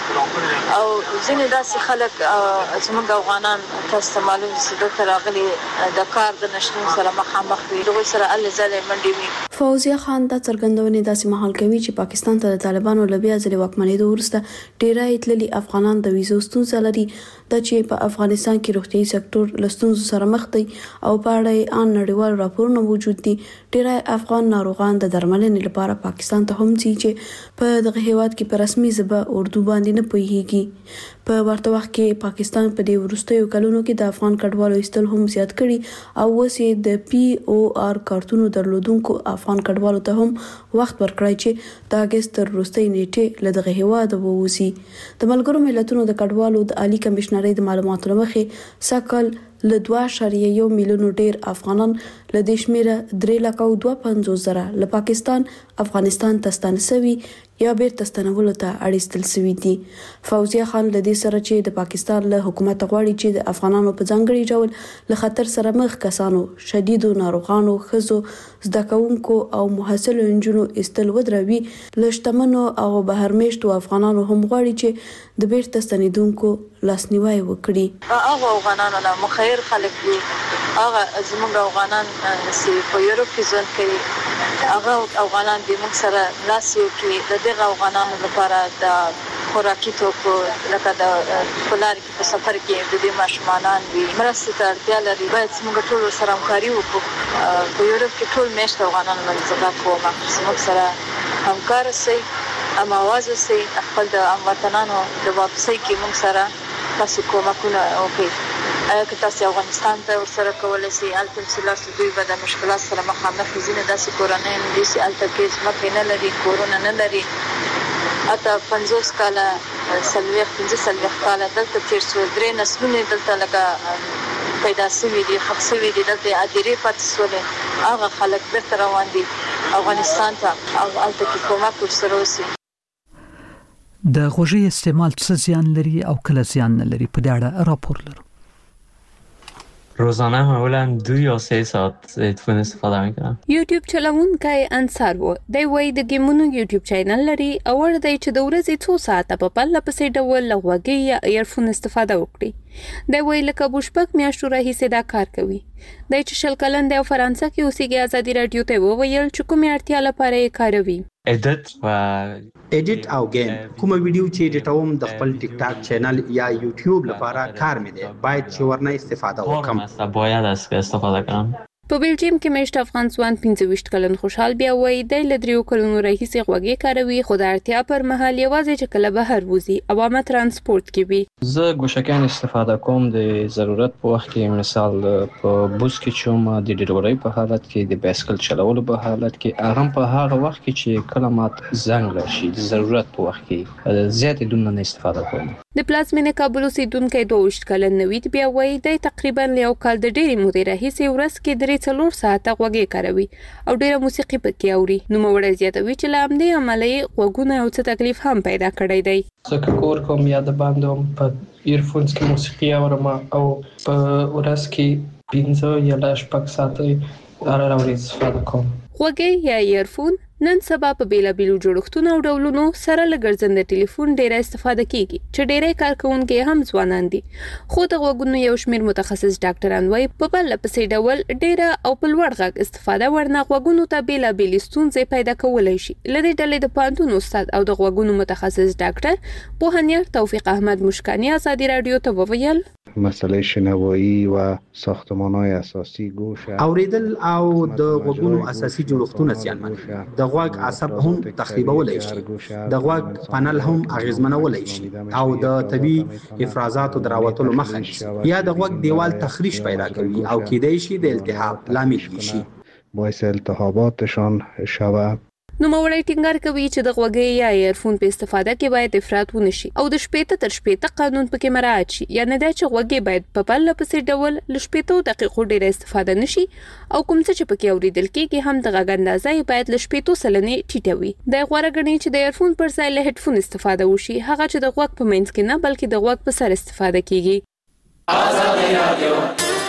او ځینې داسې خلک زموږ افغانان تاسو ته معلوم دي چې دلته راغلي د کار د نشتون سره مخامخ وي، هغوی سره الې ځلې منډې وي. فوزیه خان دا څرګندونې داسې مهال کوي چې پاکستان ته د طالبانو له بیا ځلې واکمنېدو وروسته ډېری تللي افغانان د ویزو ستونزه لري، دا چې په افغانستان کې روغتیايي سکتور له ستونزو سره مخ دی او په اړه یې ان نړیوال راپورونه موجود دي. ډېری افغان ناروغان د درملنې لپاره پاکستان ته هم ځي چې په دغه هیواد کې په رسمي ژبه اردو باندې نه پوهیږي. په ورته وخت کې پاکستان په دې وروستیو کلونو کې د افغان کډوالو ایستل هم زیات کړي او اوس یې د پی او آر کارتونو درلودونکو افغان کډوالو ته هم وخت ورکړی چې د اګست تر وروستۍ نیټې له دغه هیواده ووځي. د ملګرو ملتونو د کډوالو د عالی کمشنرۍ د معلوماتو له مخې سږ کال له دوه اعشاریه یو میلیونو ډیر افغانان له دې شمیره درې لکه او دوه پنځوس زره له پاکستان افغانستان ته ستانه شوي یا بیرته ستنولو ته اړیستل شوي دي. فوزیه خان له دې سره چې د پاکستان له حکومت غواړي چې د افغانانو په ځانګړي ډول له خطر سره مخ کسانو، شدیدو ناروغانو، ښځو، زده کوونکو او محصلو نجونو ایستل ودروي، له شتمنو او بهرمېشتو افغانانو هم غواړي چې د بیرته ستنېدونکو لاسنیوی وکړي. هغه افغانانو نه مخیر خلک دي، هغه زموږ افغانان چې په یورپ کې ژوند کوي، هغه افغانان دي موږ سره لاس یو کړي. د دغه افغانانو لپاره د خوراکي توکو لکه د پلار کې په سفر کې د دې ماشومان وي مرستې ته اړتیا لري، باید موږ ټول سره همکاري وکړو. په یورپ کې ټول میشته افغانان باندې زده کوم چې موږ سره همکار سي، هم आवाज سي، خپل د هموطنانو د واپسۍ کې موږ سره تاسو کومکونه وکړي. ایا که تاسو افغانستان ته ورسره کولای شئ، البته چې لاسو دوی به د مشکلات سره مخامخ دي، ځینې داسې کورنۍ دي چې البته کې ځمکې نه لري، کورونه نه لري، حتی پنځوس کاله څلوېښت پنځه څلوېښت کاله دلته تېر شول، درې نسلونه دلته لکه پیدا شوي دي، ښخ شوي دي، دلته هدیرې پاتې شولې، هغه خلک بیرته روان دي افغانستان ته او هلته کې کومک ورسره وشي. د غوږۍ استعمال څه زیان لري او کله زیان نه لري، په دې اړه راپور لرو. روزانه معمولا دو یا سه ساعت هدفون استفاده میکنم. یوټیوب چلوونکی انصار و دی وایي د ګیمونو یوټیوب چینل لري او ور دی چې د ورځې څو ساعته په پرله پسې ډول له غوږۍ یا ایرفون استفاده وکړي. دی وایي لکه بشپک میاشتو راهیسې دا کار کوي. دی چې شل کلن دی او فرانسه کې اوسېږي، ازادي راډیو ته وویل چې کومې اړتیا لپاره یې کاروي. ایډیټ و ایډیټ او گیم کومه ویډیو چې ایډیټوم د خپل ټیک ټاک چینل یا یوټیوب لپاره کار مې دی، باید چې ورنه استفاده وکړم. باید از استفاده کنم. په بلجیم کې مېشت افغان ځوان پنځه ویشت کلن خوشحال بیا وایي دی له دریو کلونو راهیسې غوږۍ کاروي، خو د اړتیا پر مهال یوازې چې کله بهر وځي عوامه ترانسپورت کې وي. زه ګوشکیان استفاده کوم د ضرورت په وخت کې، مثال په بوس کې چوم، د ډیلیورۍ په حالت کې، د بایسکل چلولو په حالت کې، هغه په هغه وخت کې چې کله مات زنګ راشي د ضرورت په وخت کې زیات دونه نه استفاده کوم. د پلازمینې کابل اوسېدونکی دوه ویشت کلن نوید بیا وایي دی تقریبا له یو کال د ډېرې مودې راهیسې ورځ کې درې څلور ساعته غوږۍ کاروي او ډېره موسیقي پکې اوري. نوموړی زیاتوي چې له همدې امله یې غوږونه یو څه تکلیف هم پیدا کړی دی. زه که کور کوم یا د باندې هم په ایرفونز کې موسیقي اورم او په ورځ کې پنځه یا شپږ ساعته هره ورځ استفاده کوم. غوږۍ یا ایرفون نن سبا په بیلابیلو جوړښتونو او ډولونو سره له ګرځنده ټلیفون ډیره استفاده کیږي چې ډیره کارکونکي هم ځوانان دي. خو د غوږونو یو شمیر متخصص ډاکټران وايي په بل پسې ډول ډیره او په لوړ غږ استفاده ورنه غوږونو ته بیلابیل ستونزې پیدا کولای شي. لدې ډلې د پوهنتون استاد او د غوږونو متخصص ډاکټر پوهنیار توفیق احمد مشکانی آزادی رادیو ته وویل مسئله شنوایی و ساختمان‌های اساسی گوش اوریدل او د غوږونو اساسي جوړښتونه زیانمن د غوږ عصب هم تخریبولای شي، د غوږ پنل هم اغیزمنولای شي او د طبي افرازاتو دراوتلو مخه نیسي یا د غوږ دیوال تخریش پیدا کوي او کیدای شي د التهاب لامل شي، باعث التهاباتشان شود. نو موري ټینګار کوي چې د غوږی یا ایرفون په استفاده کې باید افراط ونشي او د شپېته تر شپېته قانون پکې مراعات شي. یعنی دا چې غوږی باید په بل پسې ډول ل شپېته دقیقو ډیره استفاده نشي او کوم څه چې پکې اوریدل کېږي هم د غږ اندازه باید ل شپېته سلنې ټیټه وي. د غوړه غني چې د ایرفون پر ځای له هډفون استفاده وشي، هغه چې د غوږ په منځ کې نه بلکې د غوږ په سر استفاده کیږي. آزادي رادیو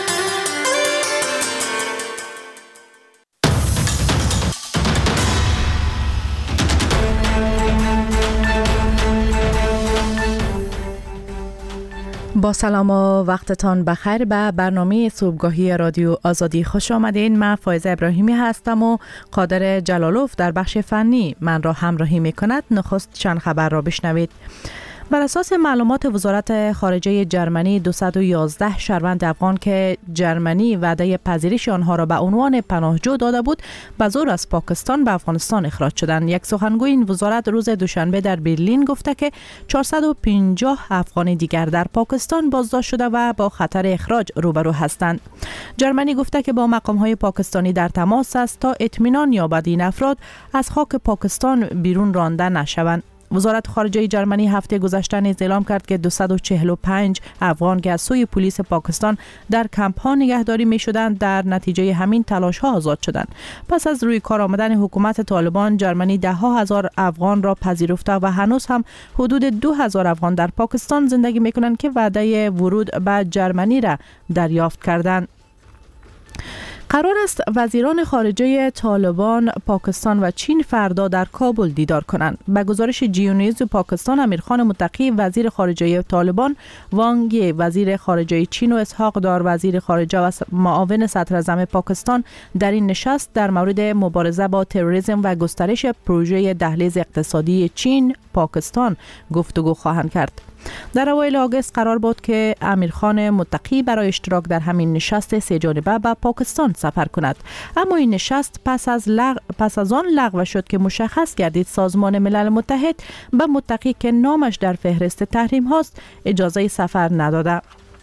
با سلام و وقتتان بخیر. به برنامه صبحگاهی رادیو آزادی خوش آمدین. من فایزه ابراهیمی هستم و قادر جلالوف در بخش فنی من را همراهی می کند. نخست چند خبر را بشنوید. بر اساس معلومات وزارت خارجه جرمنی دویست و یازده شهروند افغان که جرمنی وعده پذیرش آنها را به عنوان پناهجو داده بود به زور از پاکستان به افغانستان اخراج شدند. یک سخنگوی این وزارت روز دوشنبه در برلین گفته که چهارصد و پنجاه افغان دیگر در پاکستان بازداشت شده و با خطر اخراج روبرو هستند. جرمنی گفته که با مقام‌های پاکستانی در تماس است تا اطمینان یابد این افراد از خاک پاکستان بیرون رانده نشوند. وزارت خارجه جرمنی هفته گذشته نیز اعلام کرد که دویست و چهل و پنج افغان که از سوی پلیس پاکستان در کمپ ها نگهداری می شدند در نتیجه همین تلاش ها آزاد شدند. پس از روی کار آمدن حکومت طالبان جرمنی ده ها هزار افغان را پذیرفته و هنوز هم حدود دو هزار افغان در پاکستان زندگی می کنند که وعده ورود به جرمنی را دریافت کردند. قرار است وزیران خارجه طالبان، پاکستان و چین فردا در کابل دیدار کنند. به گزارش جیونیوز پاکستان، امیرخان متقی وزیر خارجه طالبان، وانگ یی وزیر خارجه چین و اسحاق دار وزیر خارجه و معاون صدراعظم پاکستان در این نشست در مورد مبارزه با تروریسم و گسترش پروژه دهلیز اقتصادی چین پاکستان گفتگو خواهند کرد. در اوایل آگوست قرار بود که امیرخان متقی برای اشتراک در همین نشست سه جانبه به پاکستان سفر کند، اما این نشست پس از لغ... پس از آن لغو شد که مشخص گردید سازمان ملل متحد به متقی که نامش در فهرست تحریم هاست اجازه سفر نداده.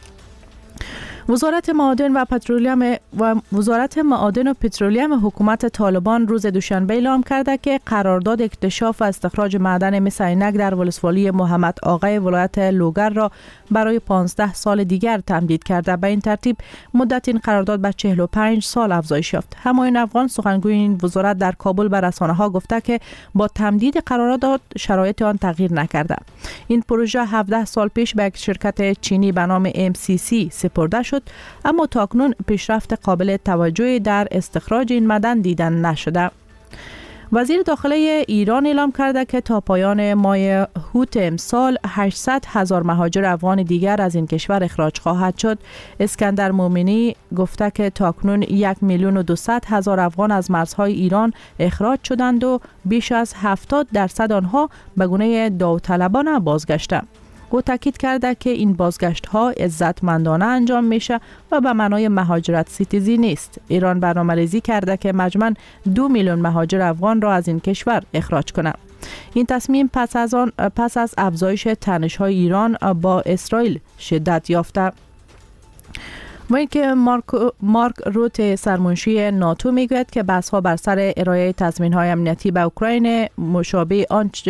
وزارت معادن و پترولیم و وزارت معادن و پترولیم حکومت طالبان روز دوشنبه اعلام کرده که قرارداد اکتشاف و استخراج معدن مس عینک در ولسوالی محمد آقای ولایت لوگر را برای پانزده سال دیگر تمدید کرده. به این ترتیب مدت این قرارداد به چهل و پنج سال افزایش یافت. همایون افغان سخنگوی این وزارت در کابل به رسانه‌ها گفته که با تمدید قرارداد شرایط آن تغییر نکرده. این پروژه هفده سال پیش به یک شرکت چینی به نام ام سی سی سپرده شد، اما تاکنون پیشرفت قابل توجهی در استخراج این معدن دیدن نشده. وزیر داخله ایران اعلام کرده که تا پایان ماه هوت امسال هشتصد هزار مهاجر افغان دیگر از این کشور اخراج خواهد شد. اسکندر مومنی گفته که تاکنون یک میلیون و دویست هزار افغان از مرزهای ایران اخراج شدند و بیش از هفتاد درصد آنها به گونه داوطلبانه بازگشته. او تاکید کرده که این بازگشت ها عزتمندانه انجام میشه و به معنای مهاجرت ستیزی نیست. ایران برنامه‌ریزی کرده که مجموعاً دو میلیون مهاجر افغان را از این کشور اخراج کند. این تصمیم پس از آن پس از افزایش تنش‌های ایران با اسرائیل شدت یافته. و اینکه مارک, مارک روت سرمنشی ناتو میگوید که بحث‌ها بر سر ارائه تضمین‌های امنیتی به اوکراین مشابه آنچه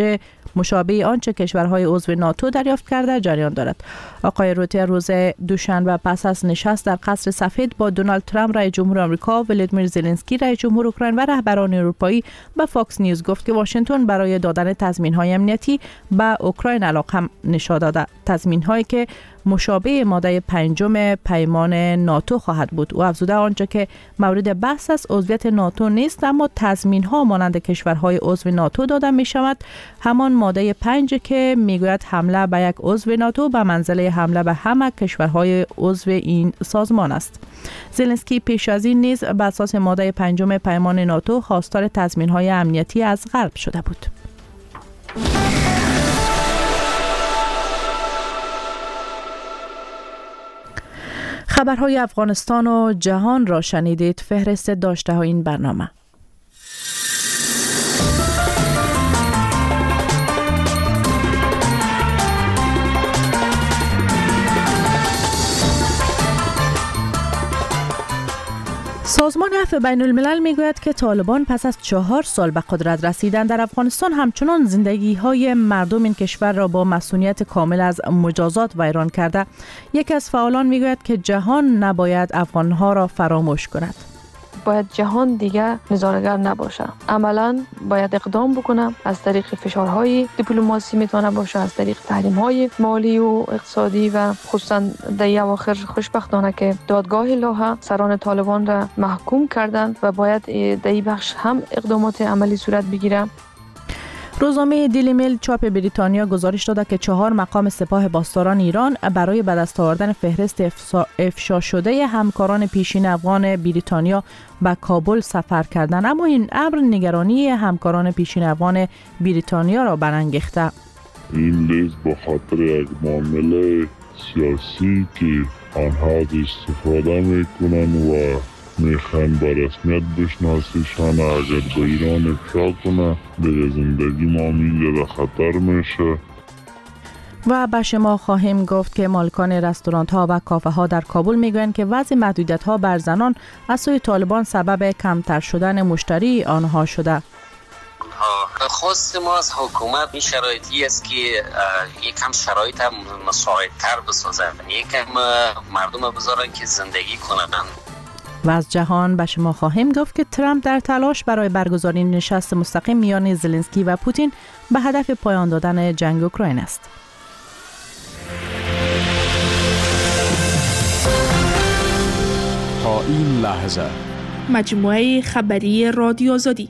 مشابه آنچه کشورهای عضو ناتو دریافت کرده جریان دارد. آقای روته روز دوشنبه پس از نشست در قصر سفید با دونالد ترامپ رئیس جمهور آمریکا، ولادیمیر زلنسکی رئیس جمهور اوکراین و رهبران اروپایی به فاکس نیوز گفت که واشنگتن برای دادن تضمین‌های امنیتی به اوکراین علاقه نشان داده. تضمین‌هایی که مشابه ماده پنجم پیمان ناتو خواهد بود. او افزوده آنچه که مورد بحث است عضویت ناتو نیست، اما تضمین‌ها مانند کشورهای عضو ناتو داده می‌شود. همان ماده پنج که میگوید حمله به یک عضو ناتو به منزله حمله به همه کشورهای عضو این سازمان است. زلنسکی پیش از این نیز بر اساس ماده پنجم پیمان ناتو خواستار تضمین‌های امنیتی از غرب شده بود. خبرهای افغانستان و جهان را شنیدید. فهرست داشته های این برنامه. سازمان عفو بین الملل میگوید که طالبان پس از چهار سال به قدرت رسیدن در افغانستان همچنان زندگی های مردم این کشور را با مسئولیت کامل از مجازات ویران کرده. یکی از فعالان میگوید که جهان نباید افغانها را فراموش کند. باید جهان دیگه نظاره‌گر نباشه. عملاً باید اقدام بکنه. از طریق فشارهای دیپلماسی میتونه باشه، از طریق تحریم‌های مالی و اقتصادی و خصوصاً در اواخر خوشبختانه که دادگاه لاها سران طالبان را محکوم کردند و باید در این بخش هم اقدامات عملی صورت بگیره. روزنامه دیلی میل چاپ بریتانیا گزارش داده که چهار مقام سپاه پاسداران ایران برای به دست آوردن فهرست افشا شده همکاران پیشین افغان بریتانیا به کابل سفر کردند، اما این امر نگرانی همکاران پیشین افغان بریتانیا را برانگیخته. این لیست به خاطر یک معامله سیاسی که آنها استفاده میکنن و میخوان با رسمیت بشناسیشان، اگر به ایران افشا کنه دیگه زندگی ما اینجا خطر میشه. و به شما خواهیم گفت که مالکان رستوران ها و کافه ها در کابل میگویند که وضع محدودیت ها بر زنان از سوی طالبان سبب کمتر شدن مشتری آنها شده. خواست ما از حکومت این شرایطی است که یکم شرایط مساعدتر بسازن، یکم مردم بذارن که زندگی کنن. و از جهان به شما خواهیم گفت که ترامپ در تلاش برای برگزاری نشست مستقیم میان زلنسکی و پوتین به هدف پایان دادن جنگ اوکراین است. تا این لحظه مجموعه خبری رادیو آزادی.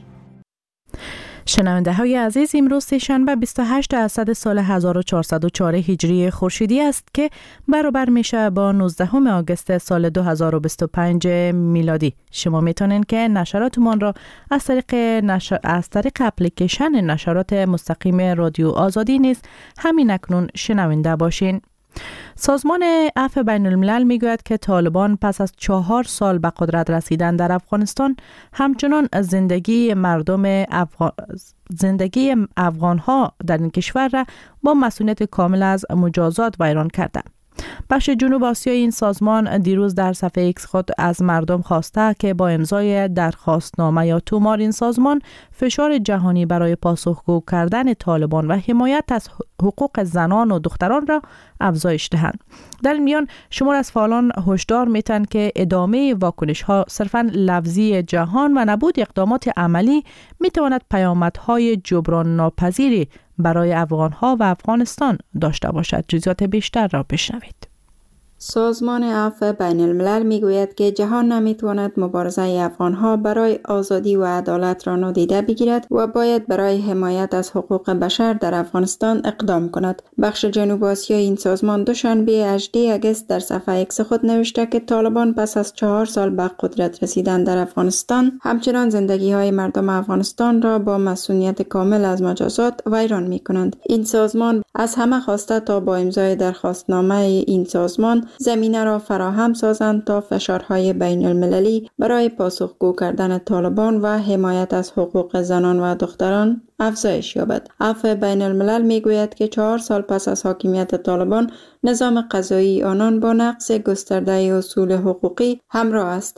شنونده های عزیز، امروز سه‌شنبه بیست و هشت اسد سال هزار و چهارصد و چهار هجری خورشیدی است که برابر میشه با نوزدهم آگوست سال دو هزار و بیست و پنج میلادی. شما میتونین که نشراتمان را از طریق نشر... از طریق اپلیکیشن نشرات مستقیم رادیو آزادی نیز همین اکنون شنونده باشین. سازمان عفو بین الملل میگوید که طالبان پس از چهار سال به قدرت رسیدن در افغانستان همچنان زندگی مردم افغان... زندگی افغانها در این کشور را با مسئولیت کامل از مجازات ویران کرده. بخش جنوب آسیای این سازمان دیروز در صفحه ایکس خود از مردم خواسته که با امضای درخواستنامه یا تومار این سازمان فشار جهانی برای پاسخگو کردن طالبان و حمایت از حقوق زنان و دختران را افزایش دهند. در این میان شمار از فعالان هشدار میتن که ادامه واکنش ها صرفاً لفظی جهان و نبود اقدامات عملی میتواند پیامدهای جبران ناپذیری برای افغانها و افغانستان داشته باشد. جزئیات بیشتر را بشنوید. سازمان عفو بین الملل میگوید که جهان نمیتواند مبارزه افغانها برای آزادی و عدالت را نادیده بگیرد و باید برای حمایت از حقوق بشر در افغانستان اقدام کند. بخش جنوب آسیای این سازمان دوشنبه هجدهم آگوست در صفحه ایکس خود نوشته که طالبان پس از چهار سال به قدرت رسیدن در افغانستان همچنان زندگی های مردم افغانستان را با مسئولیت کامل از مجازات ویران می کنند. این سازمان از همه خواسته تا با امضای درخواستنامه این سازمان زمینه را فراهم سازند تا فشارهای بین المللی برای پاسخگو کردن طالبان و حمایت از حقوق زنان و دختران افزایش یابد. عفو بین الملل میگوید که چهار سال پس از حاکمیت طالبان نظام قضایی آنان با نقض گسترده اصول حقوقی همراه است.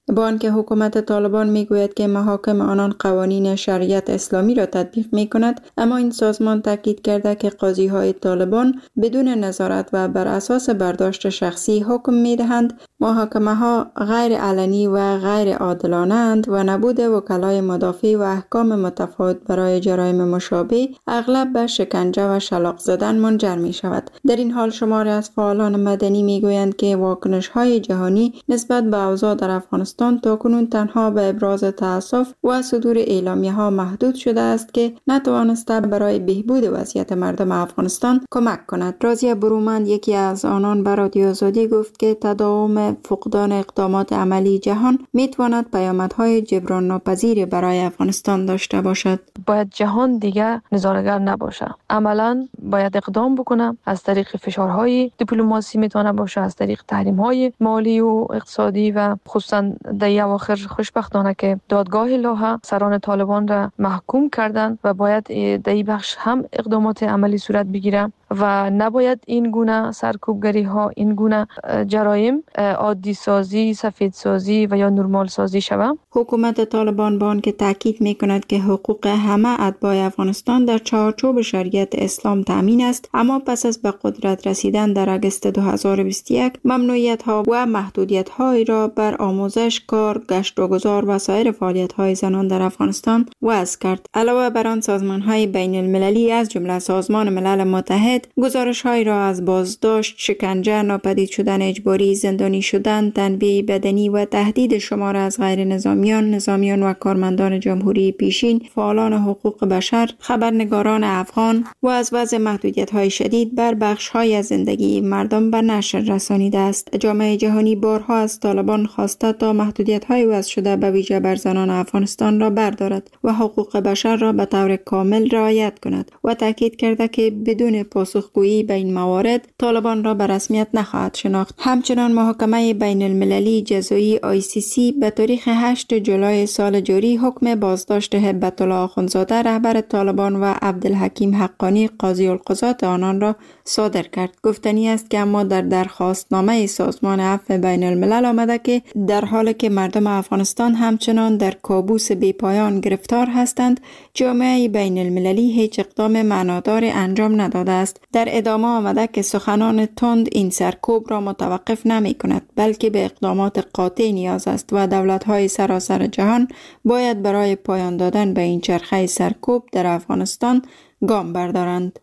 با آنکه حکومت طالبان میگوید که محاکم آنان قوانین شریعت اسلامی را تطبیق میکند، اما این سازمان تاکید کرده که قاضی های طالبان بدون نظارت و بر اساس برداشت شخصی حکم میدهند. محاکمه ها غیر علنی و غیر عادلانه اند و نبود وکلای مدافع و احکام متفاوت برای جرایم مشابه اغلب به شکنجه و شلاق زدن منجر می شود. در این حال شماری از فعالان مدنی می گویند که واکنش های جهانی نسبت به اوضاع در افغانستان تاکنون تنها به ابراز تأسف و صدور اعلامیه ها محدود شده است که نتوانسته برای بهبود وضعیت مردم افغانستان کمک کند. رازیه برومند، یکی از آنان، به رادیو آزادی گفت که تداوم فقدان اقدامات عملی جهان می تواند پیامدهای جبران ناپذیری برای افغانستان داشته باشد. باید جهان دیگه نظاره‌گر نباشه. عملاً باید اقدام بکنه، از طریق فشارهای دیپلماسی میتونه باشه، از طریق تحریم‌های مالی و اقتصادی و خصوصا در اواخر خوشبختانه که دادگاه لاها سران طالبان را محکوم کردند و باید در این بخش هم اقدامات عملی صورت بگیره و نباید این گونه سرکوبگری ها، این گونه جرایم عادی سازی، سفید سازی و یا نرمال سازی شود. حکومت طالبان با آنکه تاکید میکند که حقوق همه اتباع افغانستان در چارچوب شریعت اسلام تامین است، اما پس از به قدرت رسیدن در اگست دو هزار و بیست و یک ممنوعیت ها و محدودیت هایی را بر آموزش، کار، گشت و گذار و سایر فعالیت های زنان در افغانستان وضع کرد. علاوه بر آن سازمان های بین المللی از جمله سازمان ملل متحد گزارش های را از بازداشت، شکنجه، ناپدید شدن اجباری، زندانی شدن، تنبیه بدنی و تهدید شمار از غیر نظامیان، نظامیان و کارمندان جمهوری پیشین، فعالان حقوق بشر، خبرنگاران افغان و از وضع محدودیت های شدید بر بخش های از زندگی مردم به نشر رسانیده است. جامعه جهانی بارها از طالبان خواسته تا محدودیت های وضع شده به ویژه بر زنان افغانستان را بردارد و حقوق بشر را به طور کامل رعایت کند و تاکید کرده که بدون پاسخگویی به این موارد طالبان را به رسمیت نخواهد شناخت. همچنان محکمه بین المللی جزایی آی سی سی به تاریخ هشتم جولای سال جاری حکم بازداشت هبت الله آخوندزاده رهبر طالبان و عبدالحکیم حقانی قاضی القضات آنان را صادر کرد. گفتنی است که اما در درخواستنامه سازمان عفو بین الملل آمده که در حالی که مردم افغانستان همچنان در کابوس بی پایان گرفتار هستند، جامعه بین المللی هیچ اقدام معنادار انجام نداده است. در ادامه آمده که سخنان تند این سرکوب را متوقف نمی کند، بلکه به اقدامات قاطع نیاز است و دولت‌های سراسر جهان باید برای پایان دادن به این چرخه سرکوب در افغانستان گام بردارند.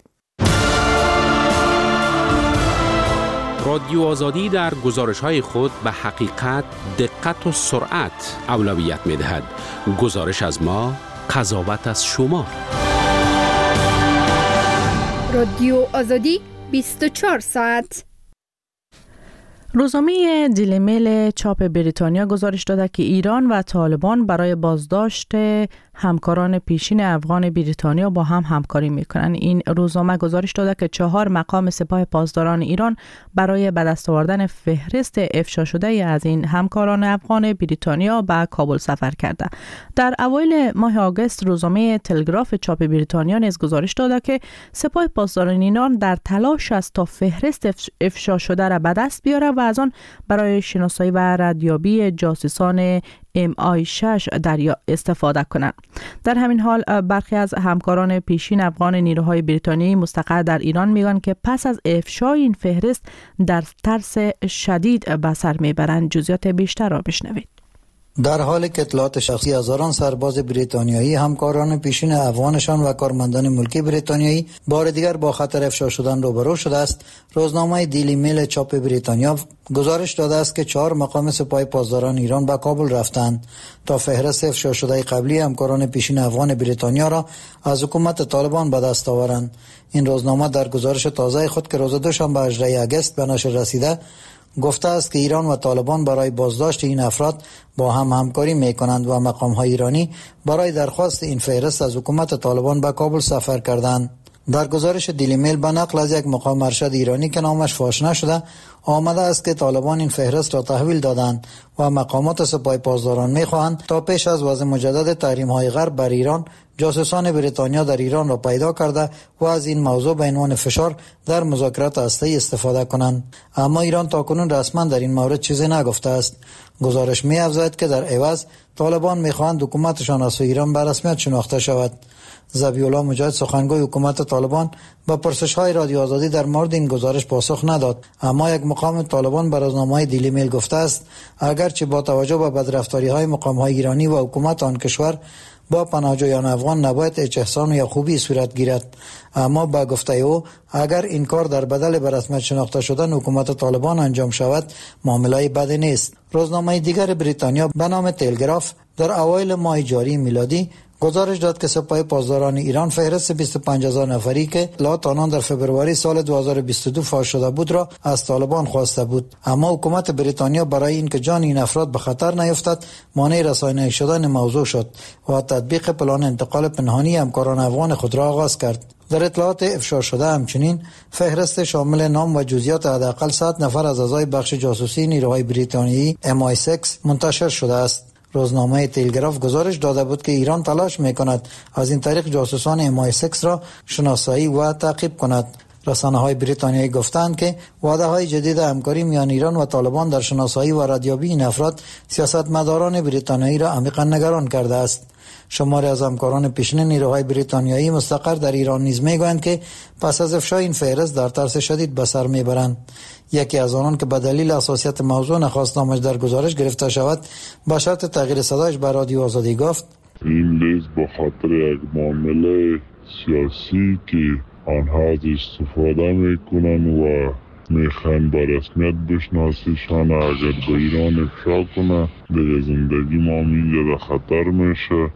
رادیو آزادی در گزارش‌های خود به حقیقت، دقت و سرعت اولویت می‌دهد. گزارش از ما، قضاوت از شما. رادیو آزادی بیست و چهار ساعت. روزنامه دیلی میل چاپ بریتانیا گزارش داده که ایران و طالبان برای بازداشت همکاران پیشین افغان بریتانیا با هم همکاری میکنند. این روزنامه گزارش داده که چهار مقام سپاه پاسداران ایران برای به دست آوردن فهرست افشا شده از این همکاران افغان بریتانیا به کابل سفر کرده. در اوایل ماه آگوست روزنامه تلگراف چاپ بریتانیا نیز گزارش داده که سپاه پاسداران ایران در تلاش است تا فهرست افشا شده را به دست بیاره و از آن برای شناسایی و ردیابی جاسوسان ام آی شش در استفاده کنند. در همین حال برخی از همکاران پیشین افغان نیروهای بریتانیایی مستقر در ایران میگن که پس از افشای این فهرست در ترس شدید به سر میبرند. جزئیات بیشتر را بشنوید. در حالی که اطلاعات شخصی هزاران سرباز بریتانیایی، همکاران پیشین افغانشان و کارمندان ملکی بریتانیایی بار دیگر با خطر افشا شدن روبرو شده است، روزنامه دیلی میل چاپ بریتانیا گزارش داده است که چهار مقام سپاه پاسداران ایران به کابل رفتند تا فهرست افشا شده قبلی همکاران پیشین افغان بریتانیا را از حکومت طالبان به دست آورند. این روزنامه در گزارش تازه خود که روز دوشنبه هجدهم آگوست به نشر رسیده گفته است که ایران و طالبان برای بازداشت این افراد با هم همکاری می‌کنند و مقام‌های ایرانی برای درخواست این فهرست از حکومت طالبان به کابل سفر کردند. در گزارش دیلی میل به نقل از یک مقام ارشد ایرانی که نامش فاش نشده آمده است که طالبان این فهرست را تحویل دادند و مقامات سپاه پاسداران می‌خواهند تا پیش از وضع مجدد تحریم‌های غرب بر ایران جاسوسان بریتانیا در ایران را پیدا کرده و از این موضوع به عنوان فشار در مذاکرات هسته‌ای استفاده کنند. اما ایران تاکنون رسما در این مورد چیزی نگفته است. گزارش می‌افزاید که در عوض طالبان می‌خواهند حکومتشان از ایران به رسمیت شناخته شود. ذبیح‌الله مجاهد سخنگوی حکومت طالبان با پرسش‌های رادیو آزادی در مورد این گزارش پاسخ نداد، اما یک مقام طالبان به روزنامه دیلی میل گفته است اگرچه با توجه به بدرفتاری‌های مقام‌های ایرانی و حکومت آن کشور با پناهجویان افغان نباید هیچ احسان یا خوبی صورت گیرد، اما با گفته او اگر این کار در بدل به رسمیت شناخته شدن حکومت طالبان انجام شود معامله بدی نیست. روزنامه دیگر بریتانیا به نام تلگراف در اوایل ماه جاری میلادی گزارش داد که سپاه پاسداران ایران فهرست بیست و پنج هزار نفری که اطلاعات آنان در فبروری سال دو هزار و بیست و دو فاش شده بود را از طالبان خواسته بود، اما حکومت بریتانیا برای اینکه جان این افراد به خطر نیفتد مانع رسانه‌ای شدن موضوع شد و تطبیق پلان انتقال پنهانی همکاران افغان خود را آغاز کرد. در اطلاعات افشا شده همچنین فهرست شامل نام و جزئیات حداقل صد نفر از اعضای بخش جاسوسی نیروهای بریتانیایی ام آی شش منتشر شده است. روزنامه تلگراف گزارش داده بود که ایران تلاش می‌کند از این طریق جاسوسان ام آی شش را شناسایی و تعقیب کند. رسانه‌های بریتانیایی گفتند که وعده‌های جدید همکاری میان ایران و طالبان در شناسایی و ردیابی این افراد سیاستمداران بریتانیایی را عمیقاً نگران کرده است. شماری از همکاران پیشین نیروهای بریتانیایی مستقر در ایران نیز میگویند که پس از افشای این فهرست در ترس شدید به سر میبرند. یکی از آنان که به دلیل حساسیت موضوع نخواست نامش در گزارش گرفته شود با شرط تغییر صدایش به رادیو آزادی گفت این لیست به خاطر یک معامله سیاسی که آنها از استفاده میکنن و میخوان به رسمیت بشناسیشان، اگر به ایران افشا کنه دیگه زندگی ما اینجا در خطر میشه.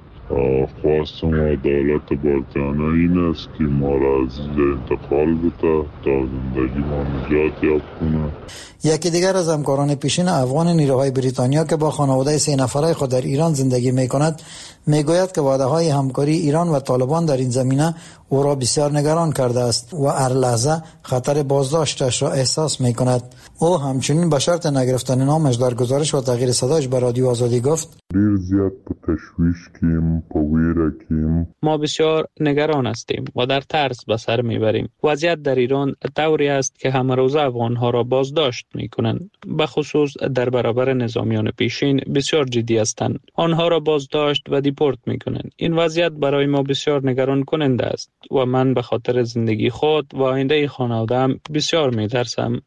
خواستم عدالت بریتانیا این است که ما را از انتقال بده تا زندگی ما نجات یاب کنه. یکی دیگر از همکاران پیشین افغان نیروهای بریتانیا که با خانواده سه نفره خود در ایران زندگی میکند میگوید که وعده‌های همکاری ایران و طالبان در این زمینه او را بسیار نگران کرده است و هر لحظه خطر بازداشتش را احساس میکند. او همچنین به شرط نگرفتن نامش در گزارش و تغییر صدایش به رادیو آزادی گفت دیر زیاد په تشویش کیم په ویره کیم. ما بسیار نگران هستیم و در ترس به سر میبریم. وضعیت در ایران طوری است که همه روزه افغانها را بازداشت میکنند. به خصوص در برابر نظامیان پیشین بسیار جدی هستند. آنها را بازداشت و دیپورت میکنند. این وضعیت برای ما بسیار نگران کننده است و من به خاطر زندگی خود و آینده خانواده‌ام بسیار میترسم.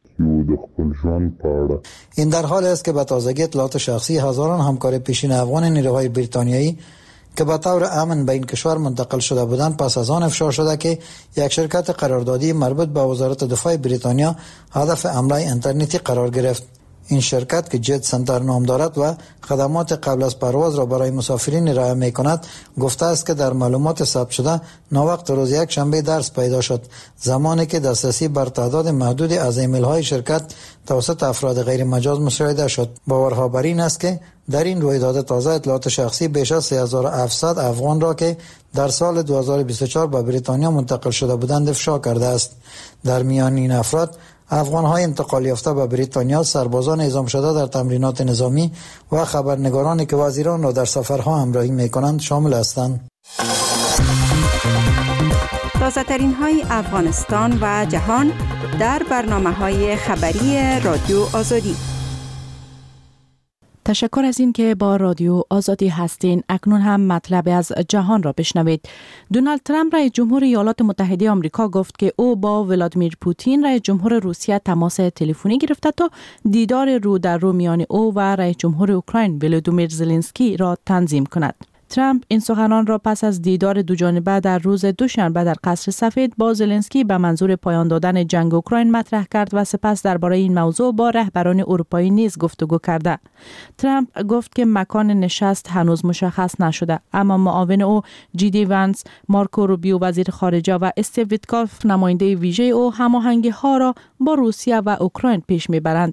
این در حال است که به تازگی اطلاعات شخصی هزاران همکار پیشین افغان نیروهای بریتانیایی که به طور امن به این کشور منتقل شده بودند پس از آن افشا شده که یک شرکت قراردادی مربوط به وزارت دفاع بریتانیا هدف حمله اینترنتی قرار گرفت. این شرکت که جت سنتر نام دارد و خدمات قبل از پرواز را برای مسافرین ارائه می‌کند گفته است که در معلومات ثبت شده ناوقت روز یک شنبه درس پیدا شد، زمانی که دسترسی بر تعداد محدودی از ایمیل‌های شرکت توسط افراد غیر مجاز مشاهده شد. باورها بر این است که در این رویداد تازه اطلاعات شخصی بیش از سه هزار و هفتصد افغان را که در سال دو هزار و بیست و چهار به بریتانیا منتقل شده بودند افشا کرده است. در میان این افراد افغان‌های انتقال یافته به بریتانیا، سربازان اعزام شده در تمرینات نظامی و خبرنگارانی که وزیران را در سفرها همراهی می‌کنند شامل هستند. تازه‌ترین های افغانستان و جهان در برنامه‌های خبری رادیو آزادی. تشکر از این که با رادیو آزادی هستین. اکنون هم مطلب از جهان را بشنوید. دونالد ترامپ رئیس جمهور ایالات متحده آمریکا گفت که او با ولادیمیر پوتین رئیس جمهور روسیه تماس تلفنی گرفته تا دیدار رو در رو میان او و رئیس جمهور اوکراین ولودیمیر زلنسکی را تنظیم کند. ترامپ این سخنان را پس از دیدار دوجانبه در روز دوشنبه در قصر سفید با زلنسکی به منظور پایان دادن جنگ اوکراین مطرح کرد و سپس درباره این موضوع با رهبران اروپایی نیز گفتگو کرده. ترامپ گفت که مکان نشست هنوز مشخص نشده، اما معاون او جی دی وانس، مارکو روبیو وزیر خارجه و استیو ویتکاف نماینده ویژه او هماهنگی ها را با روسیه و اوکراین پیش میبرند.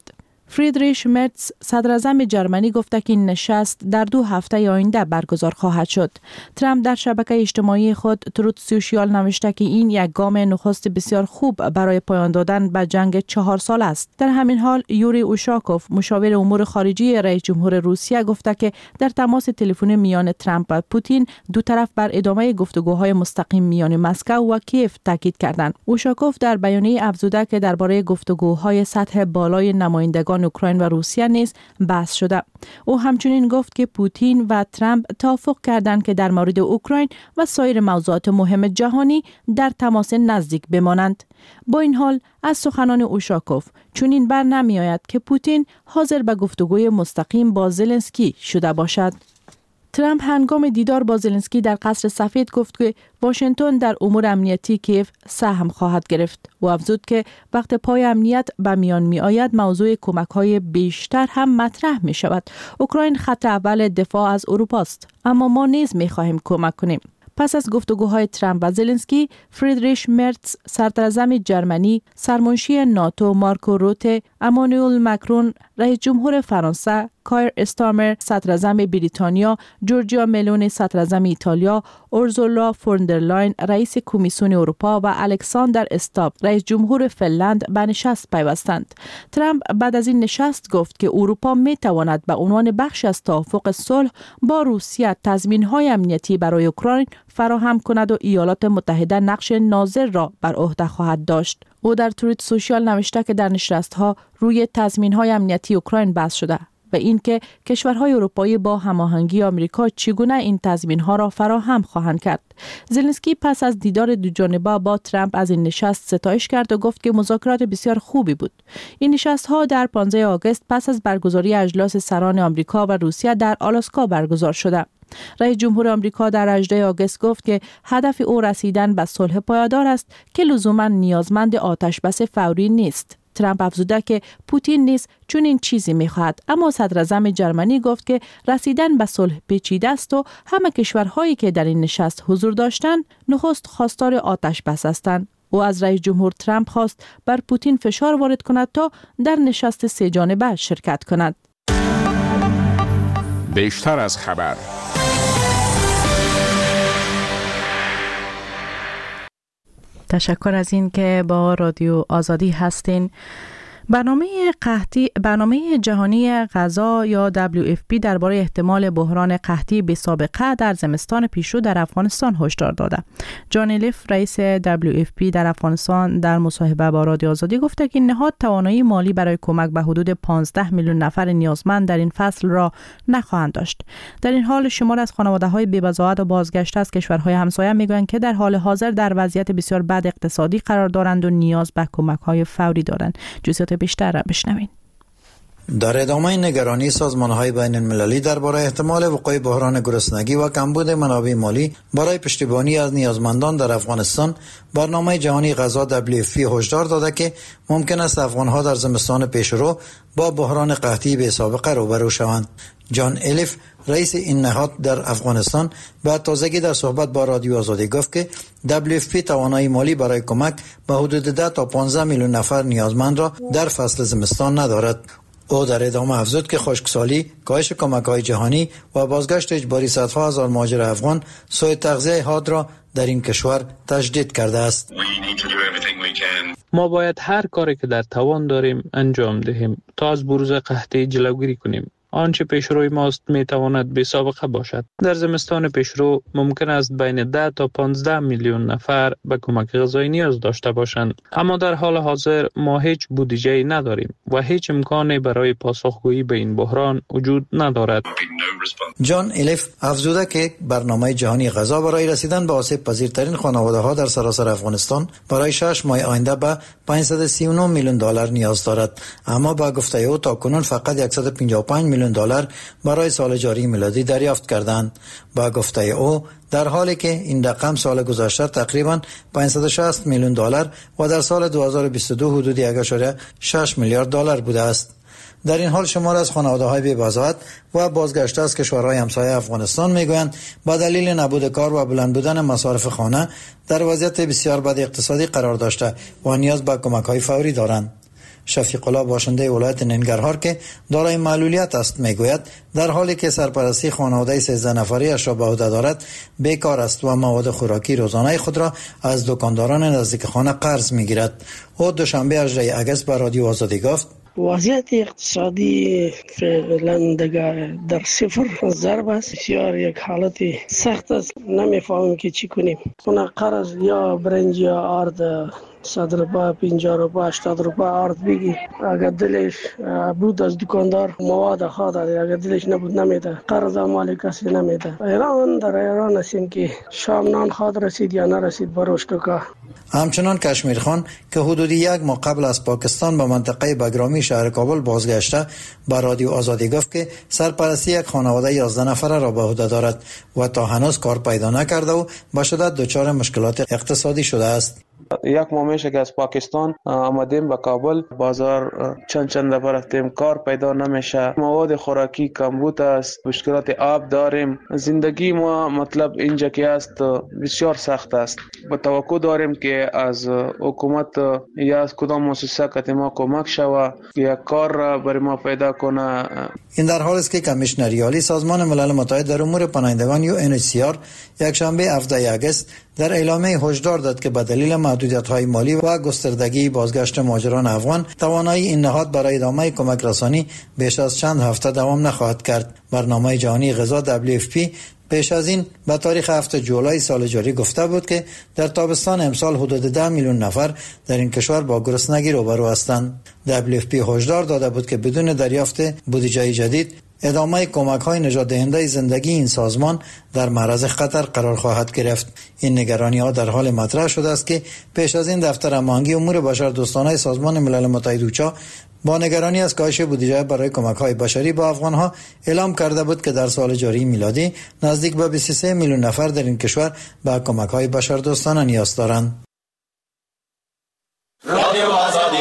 فریدریش مرتز صدر اعظم جرمنی گفته که این نشست در دو هفته آینده برگزار خواهد شد. ترامپ در شبکه اجتماعی خود تروت سوشیال نوشته که این یک گام نخست بسیار خوب برای پایان دادن به جنگ چهار سال است. در همین حال یوری اوشاکوف مشاور امور خارجی رئیس جمهور روسیه گفته که در تماس تلفنی میان ترامپ و پوتین دو طرف بر ادامه گفتگوهای مستقیم میان مسکو و کیف تاکید کردند. اوشاکوف در بیانیه افزوده که درباره گفتگوهای سطح بالای نمایندگان اوکراین و روسیه نیز بحث شده. او همچنین گفت که پوتین و ترامپ توافق کردند که در مورد اوکراین و سایر موضوعات مهم جهانی در تماس نزدیک بمانند. با این حال از سخنان اوشاکوف چنین بر نمی آید که پوتین حاضر به گفتگوی مستقیم با زلنسکی شده باشد. ترامپ هنگام دیدار با زلنسکی در قصر سفید گفت که واشنگتن در امور امنیتی کیف سهم خواهد گرفت و افزود که وقت پای امنیت به میان می آید موضوع کمک‌های بیشتر هم مطرح می شود. اوکراین خط اول دفاع از اروپا است، اما ما نیز می خواهیم کمک کنیم. پس از گفتگوهای ترامپ و زلنسکی، فریدریش مرتز صدراعظم جرمنی، سرمنشی ناتو مارکو روته، امانوئل مکرون رئیس جمهور فرانسه، کایر استارمر صدراعظم بریتانیا، جورجیا ملونی صدراعظم ایتالیا، اورزولا فوندرلاین رئیس کمیسیون اروپا و الکساندر استاب رئیس جمهور فنلند به نشست پیوستند. ترامپ بعد از این نشست گفت که اروپا می تواند به عنوان بخش از توافق صلح با روسیه تضمین‌های امنیتی برای اوکراین فراهم کند و ایالات متحده نقش ناظر را بر عهده خواهد داشت. او در توییت سوشیال نوشته که در نشست‌ها روی تضمین‌های امنیتی اوکراین بحث شده و اینکه کشورهای اروپایی با هماهنگی آمریکا چگونه این تضمین‌ها را فراهم خواهند کرد. زلنسکی پس از دیدار دوجانبه با ترامپ از این نشست ستایش کرد و گفت که مذاکرات بسیار خوبی بود. این نشست‌ها در پانزده آگوست پس از برگزاری اجلاس سران آمریکا و روسیه در آلاسکا برگزار شده. رئیس جمهور آمریکا در هجدهم آگوست گفت که هدف او رسیدن به صلح پایدار است که لزوما نیازمند آتش بس فوری نیست. ترامپ افزوده که پوتین نیز چون این چیزی می‌خواهد، اما صدراعظم جرمنی گفت که رسیدن به صلح پیچیده است و همه کشورهایی که در این نشست حضور داشتند نخست خواستار آتش بس هستند. او از رئیس جمهور ترامپ خواست بر پوتین فشار وارد کند تا در نشست سه جانبه شرکت کند. بیشتر از خبر. تشکر از این که با رادیو آزادی هستین. برنامه قحطی برنامه جهانی غذا یا دبلیو اف پی درباره احتمال بحران قحطی بی‌سابقه در زمستان پیشرو در افغانستان هشدار داده. جان الیف رئیس دبلیو اف پی در افغانستان در مصاحبه با رادیو آزادی گفته که نهاد توانایی مالی برای کمک به حدود پانزده میلیون نفر نیازمند در این فصل را نخواهند داشت. در این حال شمار از خانواده‌های بی‌بضاعت و بازگشته از کشورهای همسایه میگویند که در حال حاضر در وضعیت بسیار بد اقتصادی قرار دارند و نیاز به کمک‌های فوری دارند. جزئیات بیشتر را بشنوین. در ادامه نگرانی سازمان‌های بین المللی درباره احتمال وقوع بحران گرسنگی و کمبود منابع مالی برای پشتیبانی از نیازمندان در افغانستان، برنامه جهانی غذا دبلیو اف پی هشدار داده که ممکن است افغان‌ها در زمستان پیشرو با بحران قحطی بی‌سابقه روبرو شوند. جان الیف رئیس این نهاد در افغانستان به تازگی در صحبت با رادیو آزادی گفت که دبلیو اف پی توانایی مالی برای کمک به حدود ده تا پانزده میلیون نفر نیازمند را در فصل زمستان ندارد. او در ادامه افزود که خشکسالی، کاهش کمک‌های جهانی و بازگشت اجباری صدها هزار مهاجر افغان سوء تغذیه حاد را در این کشور تشدید کرده است. ما باید هر کاری که در توان داریم انجام دهیم تا از بروز قحطی جلوگیری کنیم. آنچه پیشروی ماست می تواند بی سابقه باشد. در زمستان پیشرو ممکن است بین ده تا پانزده میلیون نفر به کمک غذایی نیاز داشته باشند، اما در حال حاضر ما هیچ بودجه‌ای نداریم و هیچ امکانی برای پاسخگویی به این بحران وجود ندارد. جان الیف افزوده که برنامه جهانی غذا برای رسیدن به آسیب پذیرترین خانواده‌ها در سراسر افغانستان برای شش ماه آینده به پانصد و سی و نه میلیون دلار نیاز دارد، اما با گفته او تاکنون فقط صد و پنجاه و پنج میلیون دلار برای سال جاری میلادی دریافت کردند. با گفته او در حالی که این رقم سال گذشته تقریباً پانصد و شصت میلیون دلار و در سال دو هزار و بیست و دو حدود یک و شش میلیارد دلار بوده است. در این حال شمار از خانواده‌های بی‌بضاعت و بازگشته از کشورهای همسایه افغانستان میگویند با دلیل نبود کار و بلند بودن مصارف خانه در وضعیت بسیار بد اقتصادی قرار داشته و نیاز به کمک‌های فوری دارند. شفیق الله باشنده ولایت ننگرهار که دارای معلولیت است میگوید در حالی که سرپرستی خانواده سیزده نفری اش را به عهده دارد بیکار است و مواد خوراکی روزانه خود را از دکانداران نزدیک خانه قرض میگیرد. او دوشنبه هجدهم اگست به رادیو آزادی گفت وضعیت اقتصادی فعلا در صفر ضرب است. بسیار یک حالت سخت است. نمیفهمیم که چی کنیم. اون قرض یا برنج یا آرد صد روپا، پنجاه روپا، هشتاد روپا آرد بگی. اگر دلش بود از دکاندار مواد خواهد، اگر دلش نبود نمیده. قرض مال کسی نمیده. ایران در ایران هستیم که شام نان خواهد رسید یا نرسید بروش توکا. همچنان کشمیر خان که حدود یک ماه قبل از پاکستان به منطقه بگرامی شهر کابل بازگشته به رادیو آزادی گفت که سرپرستی یک خانواده یازده نفره را به عهده دارد و تا هنوز کار پیدا نکرده و به شدت دچار مشکلات اقتصادی شده است. یک ماه میشه که از پاکستان آمدیم به کابل. بازار چند چند دفعه رفتیم، کار پیدا نمیشه، مواد خوراکی کمبود است، مشکلات آب داریم. زندگی ما مطلب اینجا که است بسیار سخت است. با توقع داریم که از حکومت یا از کدام مؤسسه که ما کمک شود یک کار را برای ما پیدا کنه. این در حالی است که کمیشنری عالی سازمان ملل متحد در امور پناهندگان یو ان اچ سی آر یک شنبه هفدهم اگست در اعلامیه هشدار داد که به دلیل محدودیت‌های مالی و گستردگی بازگشت مهاجران افغان توانایی این نهاد برای ادامه کمک رسانی بیش از چند هفته دوام نخواهد کرد. برنامه جهانی غذا دبلیو اف پی پیش از این به تاریخ هفتم جولای سال جاری گفته بود که در تابستان امسال حدود ده میلیون نفر در این کشور با گرسنگی روبرو هستند. دبلیو اف پی هشدار داده بود که بدون دریافت بودجه جدید ادامه کمک‌های نجات دهنده زندگی این سازمان در معرض خطر قرار خواهد گرفت. این نگرانی‌ها در حال مطرح شده است که پیش از این دفتر هماهنگی امور بشردوستانه سازمان ملل متحد اوچا با نگرانی از کاهش بودجه برای کمک‌های بشری به افغان‌ها اعلام کرده بود که در سال جاری میلادی نزدیک به بیست و سه میلیون نفر در این کشور به کمک‌های بشردوستانه نیاز دارند. رادیو آزادی.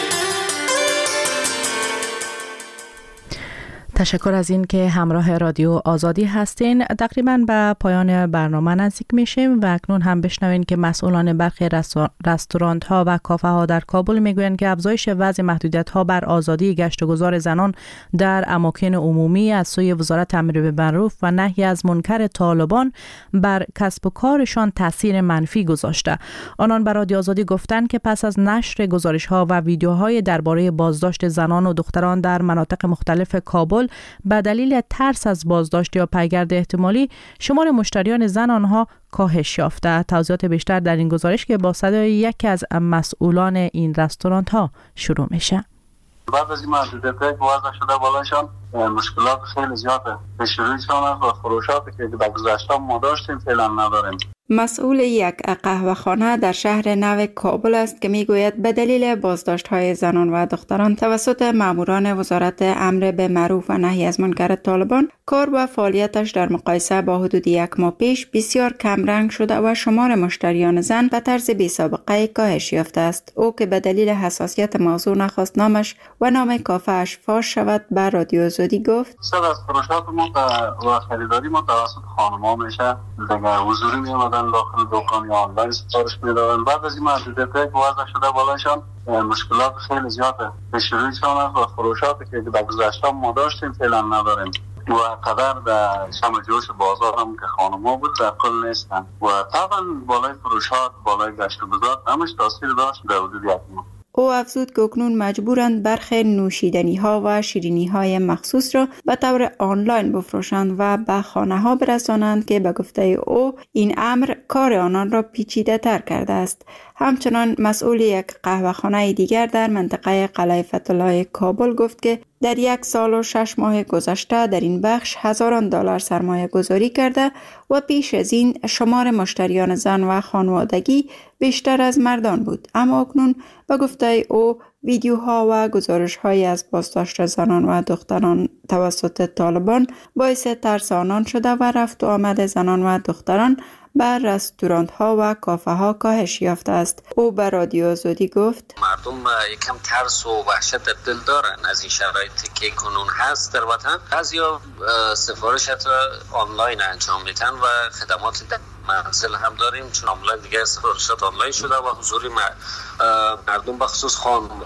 تشکر از این که همراه رادیو آزادی هستین. تقریبا به پایان برنامه نزدیک میشیم و اکنون هم بشنوین که مسئولان برخی رستوران ها و کافه ها در کابل میگویند که افزایش وضع محدودیت ها بر آزادی گشت و گذار زنان در اماکن عمومی از سوی وزارت امر بالمعروف و نهی از منکر طالبان بر کسب و کارشان تاثیر منفی گذاشته. آنان به رادیو آزادی گفتند که پس از نشر گزارش ها و ویدیوهای درباره بازداشت زنان و دختران در مناطق مختلف کابل به دلیل ترس از بازداشت یا پیگرد احتمالی شمار مشتریان زن آنها کاهش یافته. توضیحات بیشتر در این گزارش که با صدای یکی از مسئولان این رستوران ها شروع میشه. بعد از این محدودیت که وضع شده بالاشان مشکلات خیلی زیاده. به شروعشان است و فروشاتی که در گذشته ما داشتیم فعلا نداریم. مسئول یک قهوه‌خانه در شهر نو کابل است که میگوید به دلیل بازداشت‌های زنان و دختران توسط ماموران وزارت امر به معروف و نهی از منکر طالبان کار و فعالیتش در مقایسه با حدود یک ماه پیش بسیار کمرنگ شده و شمار مشتریان زن به طرز بی‌سابقه کاهش یافته است. او که به دلیل حساسیت موضوع نخواست نامش و نام کافه‌اش فاش شود به رادیو آزادی گفت: صد از فروشات ما و خریداری ما توسط خانم‌ها میشه. دیگه حضوری میاد داخل دکان یا آنلاین سفارش میدادن. بعد از این محدودیت که وضع شده بالاشان مشکلات خیلی زیاده. به شروعشان است و فروشاتی که در گذشته ما داشتیم فعلا نداریم و قدر در شمع جوش بازار هم که خانم‌ها بود در کل نیستن و طبعا بالای فروشات بالای گشت و گذار همش تاثیر داشت در حدود یک ماه. او افزود که اکنون مجبورند برخی نوشیدنی ها و شیرینی های مخصوص را به طور آنلاین بفروشند و به خانه ها برسانند که به گفته او این امر کار آنان را پیچیده تر کرده است. همچنان مسئول یک قهوه‌خانه دیگر در منطقه قلعه فتح‌الله کابل گفت که در یک سال و شش ماه گذشته در این بخش هزاران دلار سرمایه گذاری کرده و پیش از این شمار مشتریان زن و خانوادگی بیشتر از مردان بود. اما اکنون به گفته او ویدیوها و گزارش‌های از بازداشت زنان و دختران توسط طالبان باعث ترس آنان شده و رفت و آمد زنان و دختران بر رستوران ها و کافه ها کاهش یافته است. او به رادیو آزادی گفت: مردم یکم ترس و وحشت در دل دارن از این شرایطی که کنون هست در وطن. بعضیا سفارش آنلاین انجام میدن و خدمات در منزل هم داریم، چون آنلاین دیگه سفارشات آنلاین شده و حضوری مردم بخصوص خانم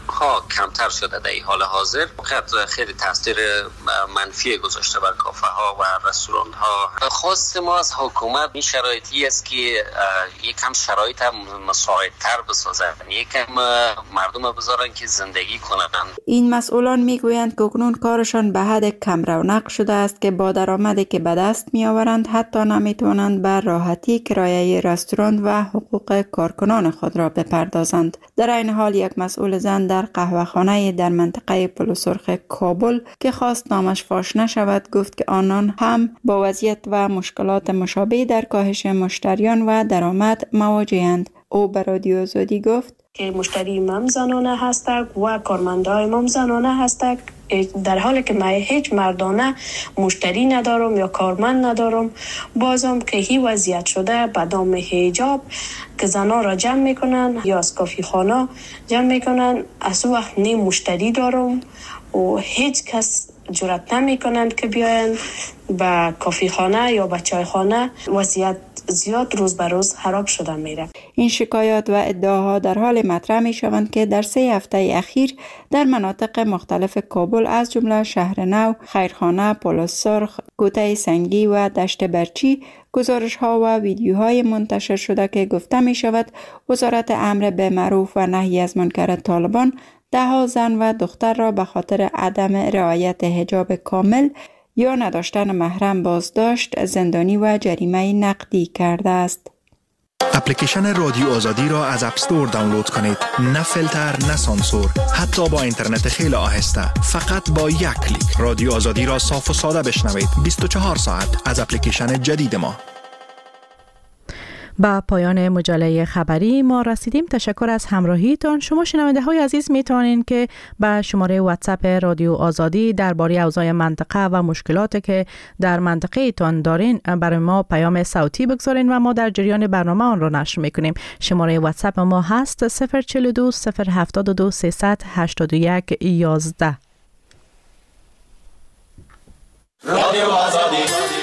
ها کمتر شده در حال حاضر. فقط خیلی تاثیر منفی گذاشته بر کافه ها و رستوران ها. خواست ما از حکومت این شرایطی است که یکم شرایط مساعدتر بسازن، یکم مردم بذارن که زندگی کنن. این مسئولان میگویند که اکنون کارشان به حد کم رونق شده است که با درآمدی که به دست می آورند حتی نمیتوانند بر راحتی کرایه رستوران و حقوق کارکنان خود را بپردازند. در این حال یک مسئول زن در قهوه‌خانه در منطقه پل سرخ کابل که خواست نامش فاش نشود گفت که آنان هم با وضعیت و مشکلات مشابه در کاهش مشتریان و درآمد مواجه‌اند. او به رادیو آزادی گفت که مشتری مم زنانه هستند و کارمندای مم زنانه هستند، در حالی که من هیچ مردانه مشتری ندارم یا کارمند ندارم. بازم که هی وضعیت شده به دام حجاب که زنان را جمع میکنن یا از کافی خانه جمع میکنن، از وقت نی مشتری دارم و هیچ کس جرأت نمیکنند که بیاین به کافی خانه یا به چای خانه. وضعیت زیاد روز به روز خراب شده میره. این شکایات و ادعاها در حال مطرح می شوند که در سه هفته اخیر در مناطق مختلف کابل از جمله شهر نو، خیرخانه، پل سرخ، کوته سنگی و دشت برچی گزارش ها و ویدیوهای منتشر شده که گفته می شود وزارت امر به معروف و نهی از منکر طالبان ده ها زن و دختر را به خاطر عدم رعایت حجاب کامل یا نداشتن محرم بازداشت، زندانی و جریمه نقدی کرده است. اپلیکیشن رادیو آزادی را از اپ استور دانلود کنید. نه فیلتر، نه سانسور، حتی با اینترنت خیلی آهسته. فقط با یک کلیک رادیو آزادی را صاف و ساده بشنوید. بیست و چهار ساعت از اپلیکیشن جدید ما. با پایان مجله خبری ما رسیدیم. تشکر از همراهیتان. شما شنونده های عزیز می توانید که به شماره واتساپ رادیو آزادی درباره اوضاع منطقه و مشکلاتی که در منطقه تان دارین برای ما پیام صوتی بگذارین و ما در جریان برنامه آن را نشر می کنیم. شماره واتساپ ما هست صفر چهل و دو صفر هفتاد و دو سیصد هشتاد و یک یازده. رادیو آزادی